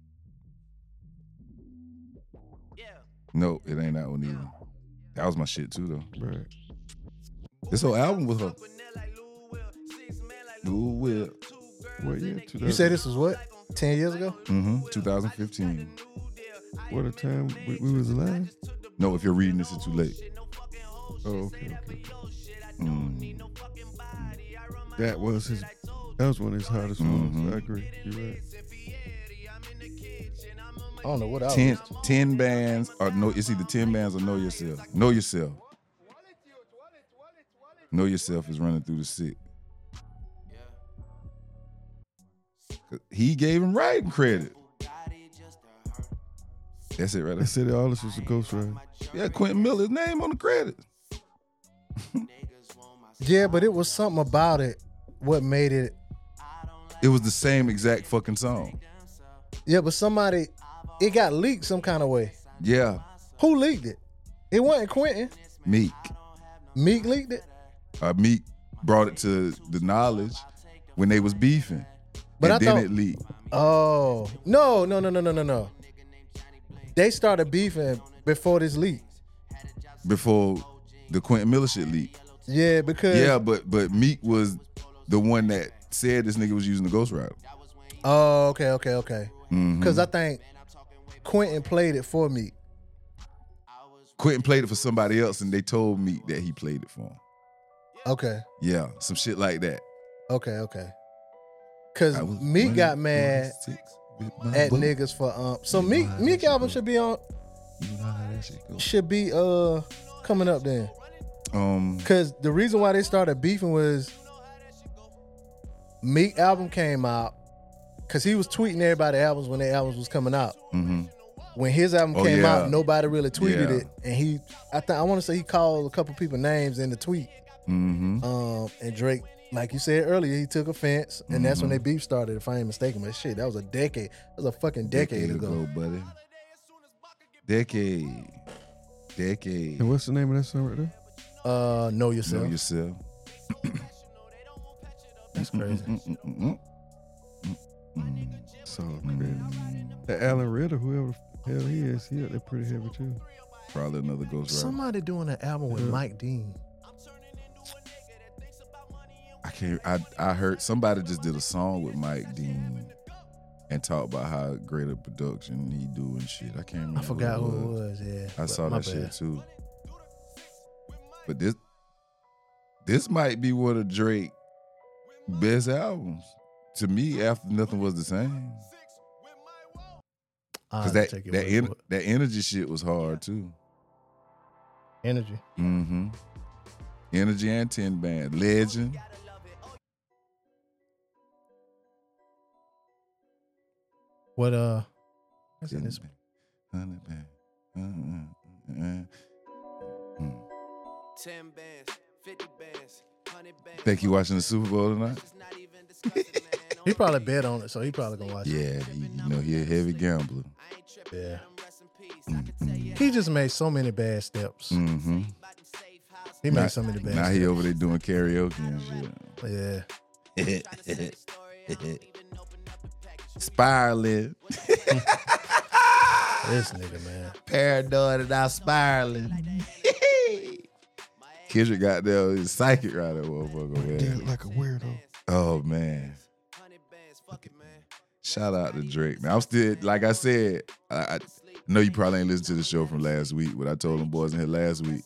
B: No, it ain't that one either. That was my shit too, though.
D: Right.
B: This whole album was her. Lil Will.
D: What year?
C: You said this was what? 10 years ago?
B: 2015.
D: What a time we was alive?
B: No, if you're reading this, it's too late.
D: Oh, okay. That was one of his hottest ones. I agree. You're right.
C: I don't know what album.
B: 10 bands or no, it's either 10 bands or Know Yourself. Know Yourself. Know Yourself is running through the sick. He gave him writing credit. That's it right there.
D: They said all this was a ghostwriter.
B: Yeah, Quentin Miller's name on the credits.
C: Yeah, but it was something about it. What made it?
B: It was the same exact fucking song.
C: Yeah, but it got leaked some kind of way.
B: Yeah.
C: Who leaked it? It wasn't Quentin.
B: Meek.
C: Meek leaked it?
B: Meek brought it to the knowledge when they was beefing.
C: But
B: and
C: I
B: then
C: thought,
B: it leaked.
C: Oh, no. They started beefing before this leak.
B: Before the Quentin Miller shit leaked.
C: Yeah, because...
B: Yeah, but Meek was the one that said this nigga was using the ghostwriter.
C: Oh, okay. Because I think Quentin played it for Meek.
B: Quentin played it for somebody else, and they told Meek that he played it for him.
C: Okay.
B: Yeah, some shit like that.
C: Okay. Because Meek got mad at
B: book.
C: niggas for so Meek album should be on.
B: You know how that shit goes.
C: Should be coming up then. Because the reason why they started beefing was Meek album came out because he was tweeting everybody albums when their albums was coming out. When his album came out, nobody really tweeted it, and I want to say he called a couple people names in the tweet. And Drake, like you said earlier, he took offense, and that's when they beef started. If I ain't mistaken, but shit, that was a decade. That was a fucking decade ago,
B: buddy. Decade.
D: And what's the name of that song right there?
C: Know Yourself.
B: Know Yourself.
C: That's crazy.
D: Solid credit. That Alan Ritter, whoever the hell he is, he up there pretty heavy too.
B: Probably another ghostwriter.
C: Somebody doing an album with Mike Dean.
B: I heard somebody just did a song with Mike Dean and talked about how great a production he do and shit. I can't remember.
C: I forgot who it was. Yeah,
B: I saw that shit too. But this might be one of Drake's best albums to me. After Nothing Was the Same, because that energy shit was hard too.
C: Energy.
B: Energy and 10 Band. Legend.
C: What what's in this?
B: 100 Band.
E: 10 bands, 50 bands, 100 bands.
B: Think you watching the Super Bowl tonight?
C: He probably bet on it, so he probably gonna watch it.
B: Yeah, he a heavy gambler.
C: Yeah. He just made so many bad steps. He made so many bad
B: Now he
C: steps.
B: over there doing karaoke and shit.
C: Yeah.
B: Spiraling.
C: This nigga, man.
B: Paranoid and now spiraling. Kendrick got there, his psychic right there, motherfucker, man.
D: Did like a weirdo.
B: Oh, man. Shout out to Drake, man. I'm still, like I said, I know you probably ain't listened to the show from last week, but I told them boys in here last week,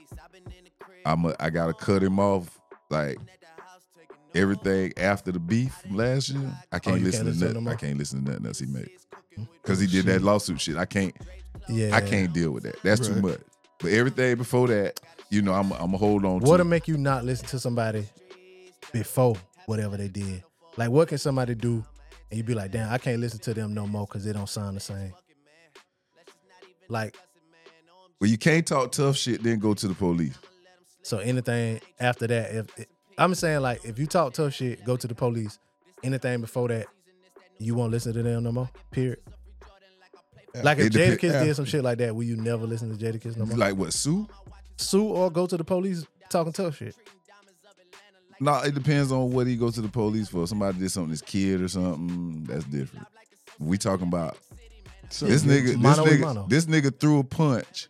B: I gotta cut him off, like, everything after the beef from last year. I can't
C: you
B: listen
C: can't
B: to
C: listen
B: nothing.
C: no
B: I
C: more?
B: can't listen to nothing else he made. Because he did that lawsuit shit. I can't deal with that. That's too
D: Right.
B: much. But everything before that, you know, I'm going to hold on to.
C: What'll make you not listen to somebody before whatever they did? Like, what can somebody do and you be like, damn, I can't listen to them no more because they don't sound the same? Like,
B: Well, you can't talk tough shit, then go to the police.
C: so anything after that, I'm saying, like, if you talk tough shit, go to the police. Anything before that, you won't listen to them no more, period. Like, if
B: It depend-
C: Jadakiss did some shit like that, will you never listen to Jadakiss no more?
B: Like what, Sue?
C: Sue or go to the police talking tough shit.
B: No, it depends on what he goes to the police for. Somebody did something to his kid or something, that's different. We talking about this
C: Mano a mano.
B: nigga threw a punch,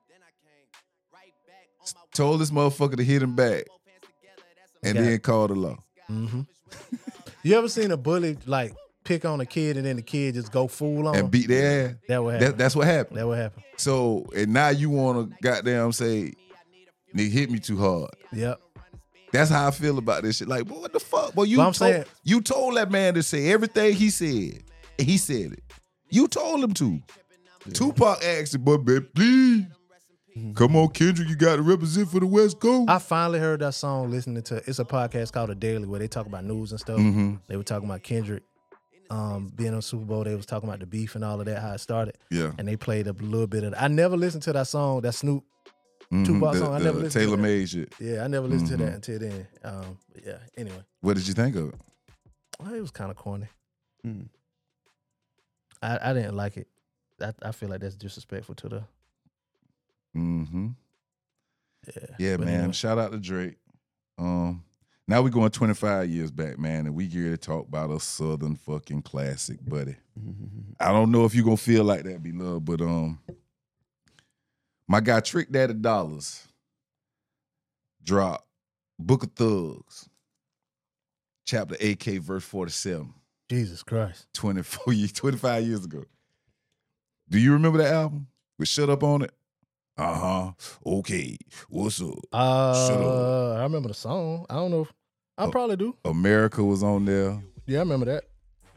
B: told this motherfucker to hit him back, and
C: Got
B: then
C: it.
B: called the law.
C: Mm-hmm. You ever seen a bully, like, pick on a kid and then the kid just go fool on
B: And
C: him?
B: beat their ass.
C: That what happened.
B: That's what happened.
C: That what happened.
B: So, and now you want to goddamn say, nigga hit me too hard.
C: Yep.
B: That's how I feel about this shit. Like, boy, what the fuck? Boy,
C: But I'm saying-
B: you told that man to say everything he said. And he said it. You told him to. Tupac asked him, but baby, please. Come on, Kendrick, you got to represent for the West Coast.
C: I finally heard that song listening to, it's a podcast called The Daily where they talk about news and stuff.
B: Mm-hmm.
C: They were talking about Kendrick being on Super Bowl. They was talking about the beef and all of that, how it started.
B: Yeah.
C: And they played a little bit of it. I never listened to that song, that Snoop
B: Mhm.
C: Tupac song. I never listened to
B: Taylor
C: that.
B: made shit.
C: Yeah, I never listened to
B: Mhm.
C: that until then. But yeah, anyway.
B: What did you think of it?
C: Well, it was kind of corny.
D: Mm.
C: I didn't like it. I feel like that's disrespectful to the.
B: Mm-hmm.
C: Yeah.
B: Yeah,
C: But
B: man.
C: anyway.
B: Shout out to Drake. Now we're going 25 years back, man, and we here to talk about a Southern fucking classic, buddy. I don't know if you're gonna feel like that, beloved, but my guy Trick Daddy Dollars dropped Book of Thugs, chapter AK, verse 47,
C: Jesus Christ.
B: 25 years ago. Do you remember that album with Shut Up on it? Okay. What's up?
C: I remember the song. I don't know. I probably do.
B: America was on there.
C: Yeah, I remember that.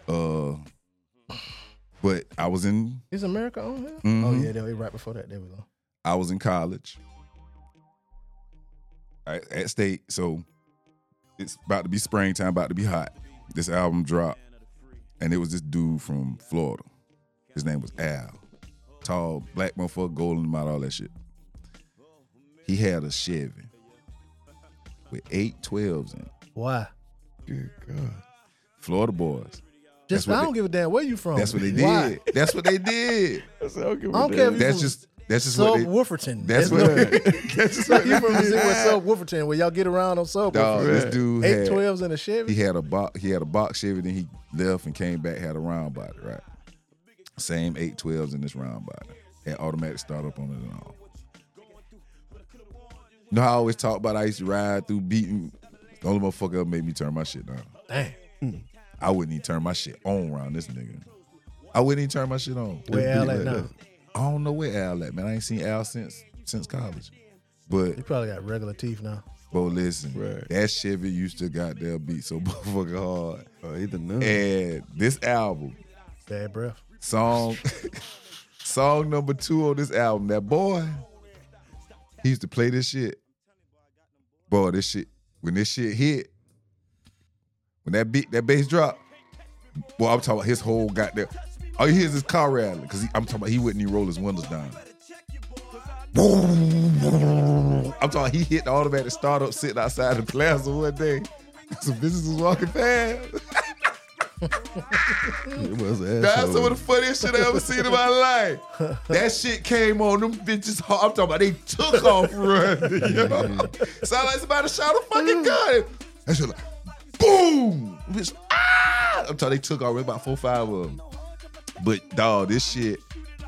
B: But I was in
C: Is America on here?
B: Mhm.
C: Oh yeah, they were right before that. There we go.
B: college at State, so it's about to be springtime, about to be hot. This album dropped, and it was this dude from Florida. His name was Al. Tall, black motherfucker, golden mouth, all that shit. He had a Chevy with 8 12s in it.
C: Why?
D: Good God.
B: Florida boys. That's
C: Just
B: what
C: I don't give a damn where you from.
B: That's what they did.
C: Why?
B: That's what they did.
D: I said, I don't give a
C: I don't care if
D: damn.
C: you
B: That's
C: from
B: just what
C: Sub
B: they.
C: Wolferton.
B: That's
C: There's
B: what.
C: no-
B: That's just what
C: you from Missouri with Sub Wolferton where y'all get around on Sub
B: Dog,
C: Wolferton.
B: this dude
C: 8
B: had
C: 12s in a Chevy.
B: he had a box Chevy, then he left and came back, had a round body, right? Same 8 12s in this round body. Had automatic start up on it and all. You know how I always talk about I used to ride through beating. The only motherfucker that made me turn my shit down.
C: Damn.
B: I wouldn't even turn my shit on around this nigga. I wouldn't even turn my shit on.
C: Where Al at now?
B: I don't know where Al at, man. I ain't seen Al since college. But
C: He probably got regular teeth now.
B: listen,
D: Right.
B: that Chevy used to goddamn beat so motherfucking hard.
D: Either none.
B: And this album,
C: Bad breath.
B: song number 2 on this album, that boy, he used to play this shit. Boy, this shit, when this shit hit, when that bass drop, boy, I'm talking about his whole goddamn, all you hear is his car rattling, because I'm talking about he wouldn't even roll his windows down. I'm talking, he hit the automatic startup sitting outside the plaza one day. Some business was walking past.
D: It was an
B: That's
D: asshole.
B: some of the funniest shit I ever seen in my life. That shit came on, them bitches hard. I'm talking about they took off running. You know? Sound like somebody shot a fucking gun. That shit like, boom! Bitch, ah! I'm talking they took off about 4 or 5 of them. But dog, this shit,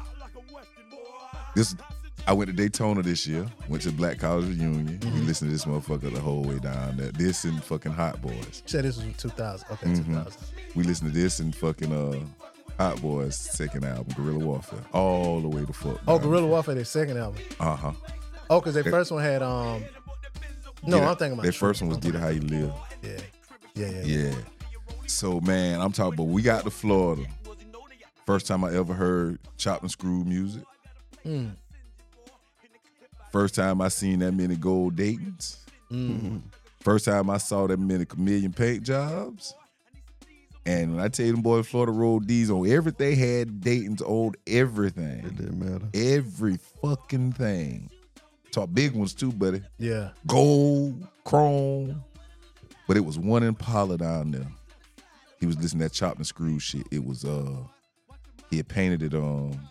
B: I went to Daytona this year, went to Black College Reunion. We listened to this motherfucker the whole way down there. This and fucking Hot Boys.
C: You said this was 2000. Okay,
B: Mm-hmm.
C: 2000.
B: We listened to this and fucking Hot Boys' second album, Guerrilla Warfare, all the way to fuck.
C: Oh, Guerrilla Warfare, their second album.
B: Uh-huh.
C: Oh, because their first one had no, I'm thinking about
B: their
C: Truth.
B: first one was Get It How You Live.
C: Yeah.
B: Yeah. So man, I'm talking about we got to Florida. First time I ever heard chop and screw music. First time I seen that many gold Daytons. First time I saw that many Chameleon paint jobs. And when I tell you them boys Florida rolled these on everything, had Dayton's old everything.
D: It didn't matter.
B: Every fucking thing. Talk big ones too, buddy.
C: Yeah.
B: Gold, chrome. But it was one Impala down there. He was listening to that chopped and screw shit. It was he had painted it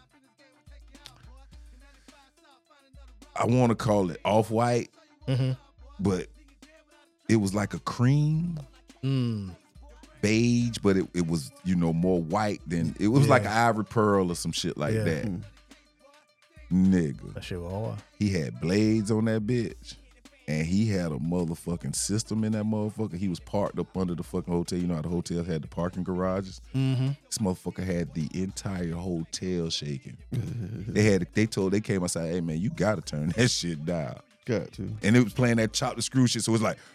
B: I want to call it off-white, but it was like a cream, beige, but it was, more white than, it was like an ivory pearl or some shit like that. Nigga.
C: That shit was hard.
B: He had blades on that bitch, and he had a motherfucking system in that motherfucker. He was parked up under the fucking hotel. You know how the hotels had the parking garages? This motherfucker had the entire hotel shaking. They came outside, hey man, you gotta turn that shit down.
D: Got to.
B: And it was playing that chop the screw shit, so it was like,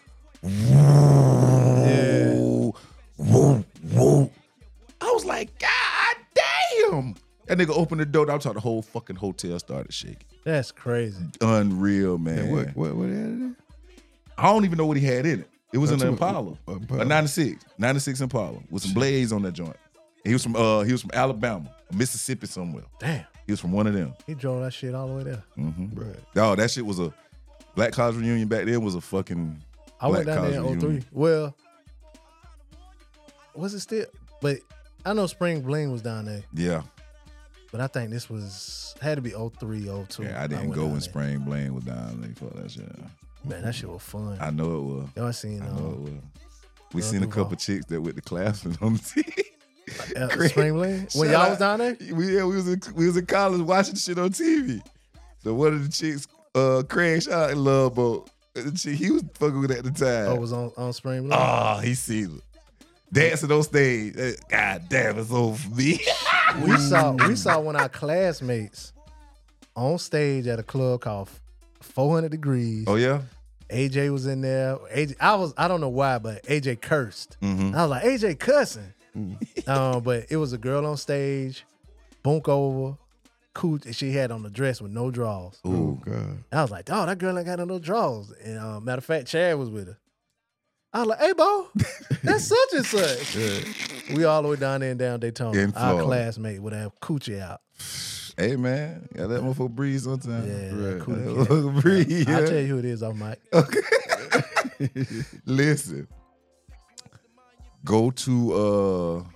B: whoa. I was like, God damn. That nigga opened the door, I'm talking the whole fucking hotel started shaking.
C: That's crazy.
B: Unreal, man.
D: And what had it in?
B: I don't even know what he had in it. It was an Impala.
D: Impala.
B: A 96 Impala with some blades on that joint. And he was from Alabama, Mississippi somewhere.
C: Damn.
B: He was from one of them.
C: He drove that shit all the way there.
D: Right.
B: Dog, that shit was a Black College Reunion back then was a fucking
C: I went
B: Black
C: down there
B: College
C: in 03.
B: Reunion.
C: Well, was it still? But I know Spring Bling was down there.
B: Yeah.
C: But I think this had to be 03, 02.
B: Yeah, I didn't
C: went
B: go
C: down
B: when
C: there.
B: Spring Bling was down there for that shit.
C: Man, that shit was fun.
B: I know it was.
C: Y'all seen
B: I know it was. We
C: Lil
B: seen a
C: Duval.
B: couple chicks that with the Claflin on the TV.
C: Spring Bling? When
B: Shout
C: y'all
B: out.
C: was down there?
B: We was in college watching shit on TV. So one of the chicks, Craig, shout out in Love Boat. The chick he was fucking with at the time.
C: Oh, it was on Spring Bling?
B: He seen it. Dancing on stage. God damn, it's over for me.
C: We saw one of our classmates on stage at a club called 400 Degrees.
B: Oh yeah?
C: AJ was in there. I don't know why, but AJ cursed.
B: Mm-hmm.
C: I was like, AJ cussing. But it was a girl on stage, bunk over, cooch, and she had on the dress with no drawers.
D: Oh, God.
C: And I was like, oh, that girl ain't got no drawers. And matter of fact, Chad was with her. I was like, hey, Bo, that's such and such. We all the way down there and down Daytona.
B: In
C: Our
B: Florida.
C: classmate would have coochie out.
B: Hey man, gotta let motherfucker breathe sometimes.
C: Yeah,
B: Right.
C: cool
B: Let
C: cat.
B: motherfucker breathe.
C: I'll
B: yeah.
C: tell you who it is off mic.
B: Listen. Go to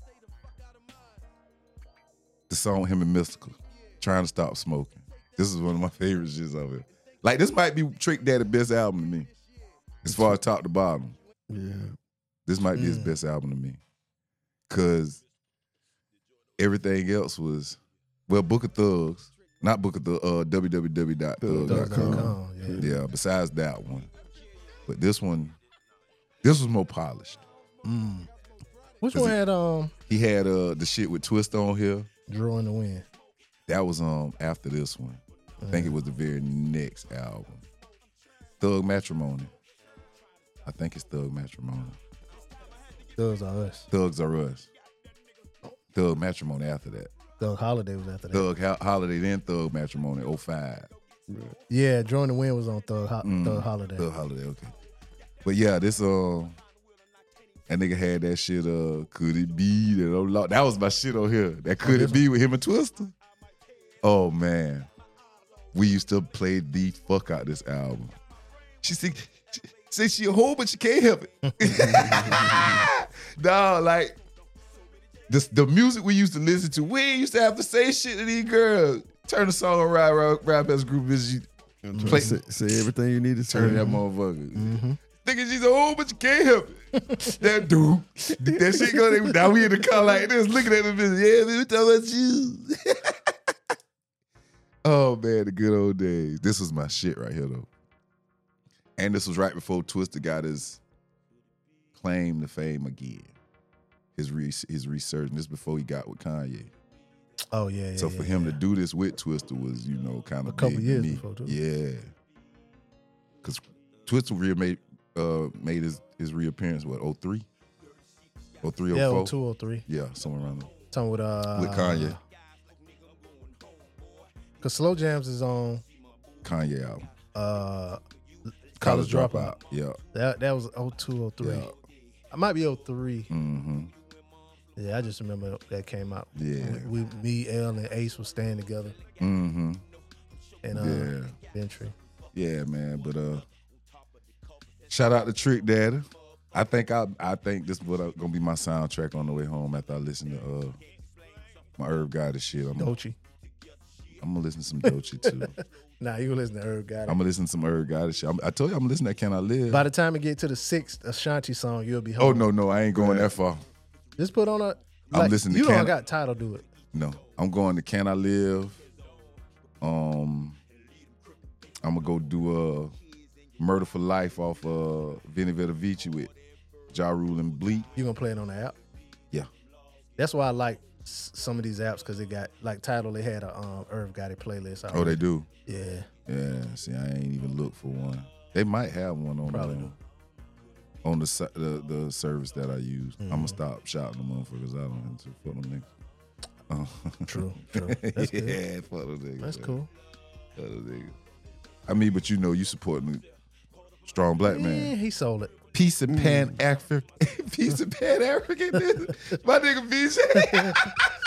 B: the song with him and Mystical, Trying to Stop Smoking. This is one of my favorite shits of it. Like this might be Trick Daddy's best album to me. As far as top to bottom.
D: Yeah.
B: This might be his best album to me. Cause everything else was, well, Book of Thugs. Not Book of Thugs, www.thug.com.
C: Thug.com, yeah.
B: Yeah, besides that one. But this was more polished.
C: Which one had
B: He had the shit with Twist on here.
C: Draw in the Wind?
B: That was after this one. I think it was the very next album. Thug Matrimony. I think it's Thug Matrimony.
C: Thugs Are Us.
B: Thugs Are Us. Thug Matrimony after that.
C: Thug Holiday was after that.
B: Thug Holiday, then Thug Matrimony, 05.
C: Yeah, Draw in the Wind was on Thug Holiday.
B: Thug Holiday, okay. But yeah, this that nigga had that shit, Could It Be? That was my shit on here. That Could It Be with him and Twister. Oh man. We used to play the fuck out this album. She said she a hoe, but she can't help it. Dog, like, the music we used to listen to, we ain't used to have to say shit to these girls. Turn the song around, rap as group as you play.
D: Say everything you need to say.
B: Turn that motherfucker. Thinking she's old, but you can't help it. That dude, that shit going. Now we in the car like this, looking at the bitch. Yeah, man, we talking about you. Oh man, the good old days. This was my shit right here though. And this was right before Twista got his claim to fame again. His resurgence. This before he got with Kanye.
C: Oh yeah.
B: So for him to do this with Twista was, kind of
C: a couple
B: big
C: years
B: to me.
C: before too.
B: Yeah, because Twista made his reappearance. What 03? 03, 04?
C: Yeah, 02, 03.
B: Yeah, somewhere around there.
C: Talking with
B: Kanye.
C: Cause Slow Jams is on
B: Kanye album.
C: College Dropout.
B: Yeah.
C: That was 02, 03.
B: Yeah.
C: I might be 03.
B: Mm-hmm.
C: Yeah, I just remember that came out.
B: Yeah.
C: Me, L, and Ace were staying together.
B: Mm-hmm.
C: And Ventry.
B: Yeah, man. But shout out to Trick Daddy. I think this is gonna be my soundtrack on the way home after I listen to my Herb Goddess shit.
C: Doechii.
B: I'm gonna listen to some Doechii too.
C: Nah, you gonna listen to Herb Goddess.
B: I'm gonna listen to some Herb Goddess shit. I told you I'm gonna listen to Can I Live.
C: By the time we get to the 6th Ashanti song, you'll be
B: Oh
C: home.
B: no, I ain't going that far.
C: Just put on a.
B: I'm listening to
C: You don't got title, do it.
B: No, I'm going to Can I Live. I'm gonna go do Murder for Life off Vinny Vitavici with Ja Rule and Bleak.
C: You gonna play it on the app?
B: Yeah.
C: That's why I like some of these apps because it got like Tidal. They had a Irv Gotti playlist.
B: Oh, they do.
C: Yeah.
B: Yeah. See, I ain't even look for one. They might have one on
C: Probably do.
B: On the service that I use. I'm gonna stop shouting the motherfuckers out on it for them niggas.
C: True. That's good.
B: Yeah, fuck them niggas.
C: That's
B: man.
C: cool.
B: Fuck them niggas. I mean, but you supporting strong black man.
C: Yeah, he sold it.
B: Peace and Pan-African. Peace and Pan-African. My nigga BJ.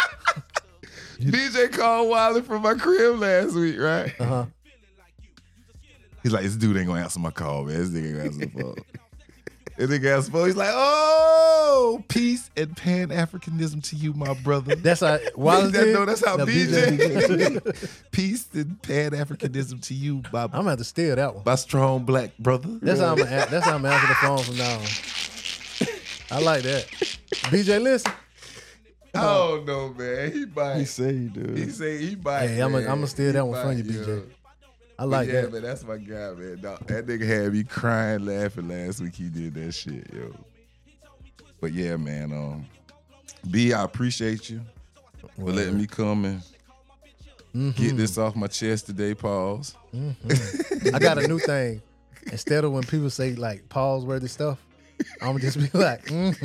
B: BJ called Wiley from my crib last week, right?
C: Uh-huh.
B: He's like, this dude ain't gonna answer my call, man. This nigga ain't gonna answer the phone. This nigga answer the phone. He's like, oh, peace and Pan-Africanism to you, my brother.
C: That's how Wallace did?
B: No, that's how
C: No,
B: BJ. Peace and Pan-Africanism to you, my
C: I'm gonna have to steal that one.
B: my strong black brother.
C: That's how I'm gonna answer the phone from now on. I like that. BJ, listen.
B: Oh no, man. He bite.
D: He say he do.
B: He say he bite.
C: Hey, I'm
B: man.
C: gonna steal that
B: He
C: one from you,
B: bite,
C: BJ.
B: yo.
C: I like
B: Yeah,
C: that.
B: man, that's my guy, man. Dog, that nigga had me crying, laughing last week. He did that shit, yo. But yeah, man. B, I appreciate you for letting me come and get this off my chest today. Pause.
C: I got a new thing. Instead of when people say like pause worthy stuff, I'm gonna just be like,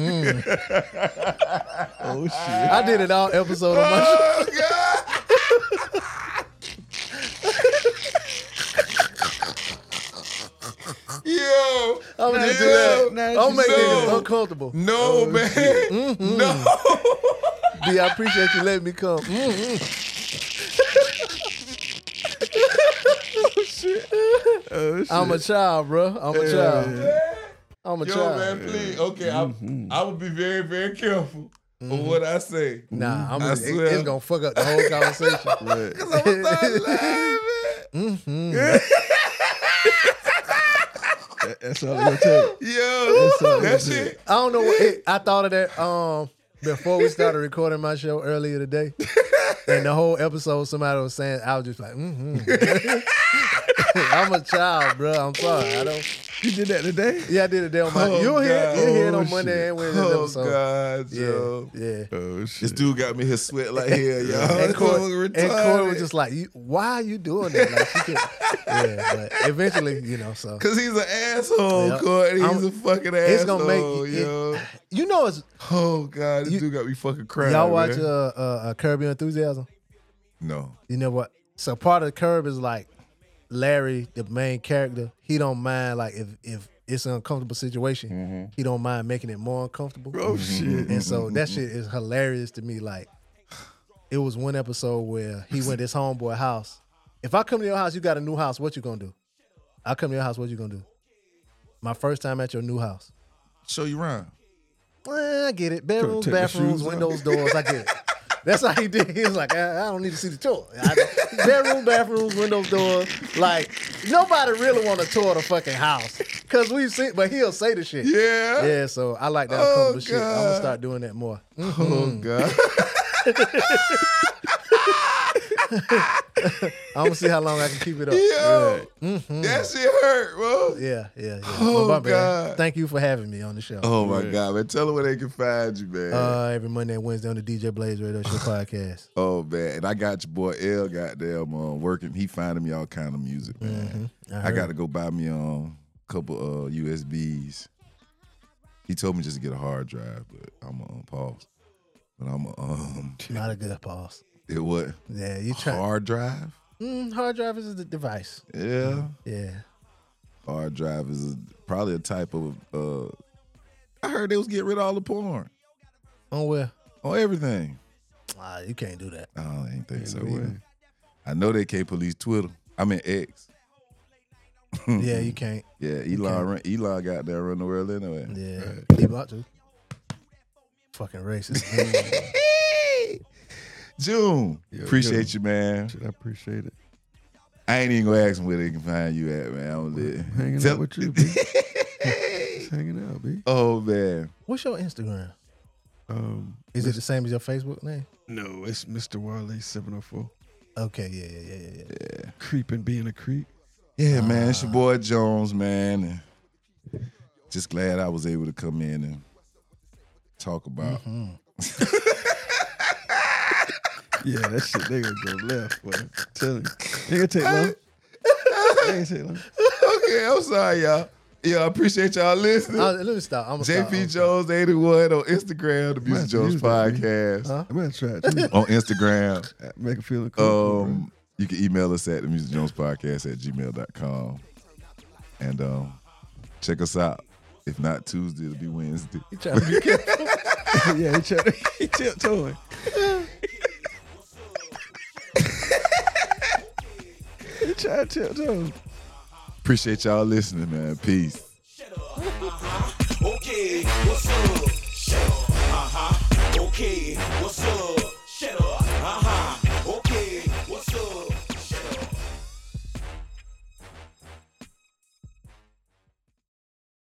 D: Oh shit.
C: I did it all episode of my show.
B: Oh God. Yo,
C: I'm gonna just do
B: yo,
C: that. I'm making it uncomfortable.
B: No, man. No.
C: B, I appreciate you letting me come.
D: Oh shit.
C: I'm a child, bro. I'm a child. I'm a
B: Yo,
C: child.
B: man, please. Okay, I will be very, very careful of what I say.
C: Nah,
B: I swear.
C: it's gonna fuck up the whole conversation.
B: Because I'm going to start laughing.
D: That's all it gonna take.
B: Yo, that shit.
C: I don't know what I thought of that before we started recording my show earlier today. And the whole episode somebody was saying, I was just like, I'm a child, bro. I'm sorry. I don't.
D: You did that today?
C: Yeah, I did it there on my.
B: Oh,
C: You'll hear it on
D: shit.
C: Monday and Wednesday
B: Oh,
C: episode.
B: God, yo.
C: Yeah.
D: Oh shit.
B: This dude got me his sweat like hell, y'all.
C: And
B: This
C: Corey
B: motherfucker
C: was just like, why are you doing that? Like, she could, yeah, but eventually, so.
B: Because he's an asshole,
C: Yep.
B: Corey. He's
C: I'm-
B: a fucking asshole,
C: It's gonna make
B: yo.
C: it's.
B: Oh, God, this dude got me fucking crying,
C: Y'all watch
B: man.
C: Curb Your Enthusiasm?
B: No.
C: You know what? So part of the Curb is like Larry, the main character. He don't mind like if it's an uncomfortable situation, he don't mind making it more uncomfortable.
D: Oh shit.
C: And so that shit is hilarious to me. Like, it was one episode where he went to his homeboy house. If I come to your house, you got a new house, what you gonna do? I come to your house, what you gonna do? My first time at your new house.
B: Show you around.
C: I get it. Bedrooms,
D: take the
C: bathrooms,
D: shoes off.
C: windows, doors. I get it. That's how he did. He was like, I don't need to see the tour. Bedroom, bathrooms, windows, doors. Like, nobody really want to tour the fucking house. Because we've seen, but he'll say the shit.
B: Yeah.
C: Yeah, so I like that uncomfortable shit. I'm going to start doing that more.
B: Oh God.
C: I'm going to see how long I can keep it up.
B: Yo,
C: Mm-hmm.
B: that shit hurt, bro.
C: Yeah.
B: Oh,
C: But my bad.
B: God.
C: Thank you for having me on the show.
B: Oh my God, man! Tell them where they can find you, man.
C: Every Monday and Wednesday on the DJ Blaze Radio Show podcast.
B: Oh man, and I got your boy L goddamn working. He finding me all kind of music, man. I got to go buy me a couple USBs. He told me just to get a hard drive, but I'm gonna pause. But I'm
C: Not a good pause.
B: it what?
C: Yeah, you try.
B: Hard drive?
C: Hard drive is the device.
B: Yeah.
C: Yeah.
B: Hard drive is probably a type of. I heard they was getting rid of all the porn
C: On where?
B: on everything.
C: You can't do that.
B: I ain't think so
D: no way.
B: either. I know they can't police Twitter. I mean X.
C: Yeah, you can't.
B: Yeah, Elon got there run the world anyway.
C: Yeah, he about to. Fucking racist.
B: June,
D: Yo,
B: appreciate you, man.
D: Shit, I appreciate it.
B: I ain't even gonna ask them where they can find you at, man. I'm lit.
D: Hanging out with you, B. Just hanging out, B.
B: Oh man,
C: What's your Instagram? Is it the same as your Facebook name?
D: No, it's Mr. Wally 704.
C: Okay, yeah.
D: Creeping, being a creep.
B: yeah, man. It's your boy Jones, man. And just glad I was able to come in and talk about.
D: Yeah, that shit, they gonna go left, boy. I'm telling you. Ain't gonna take long. Ain't take long.
B: Okay, I'm sorry, y'all. Yeah, I appreciate y'all listening.
C: Let me stop. I'm
B: JP Jones 81 on Instagram, the Music
D: Might
B: Jones
D: use that,
B: Podcast.
C: Huh?
D: I'm gonna try it too.
B: On Instagram.
D: Make it feel cool.
B: You can email us at themusicjonespodcast@gmail.com. And check us out. If not Tuesday, it'll be Wednesday.
C: He trying to be careful.
D: Yeah, he tiptoeing. He tried to tiptoe.
B: Appreciate y'all listening, man. Peace.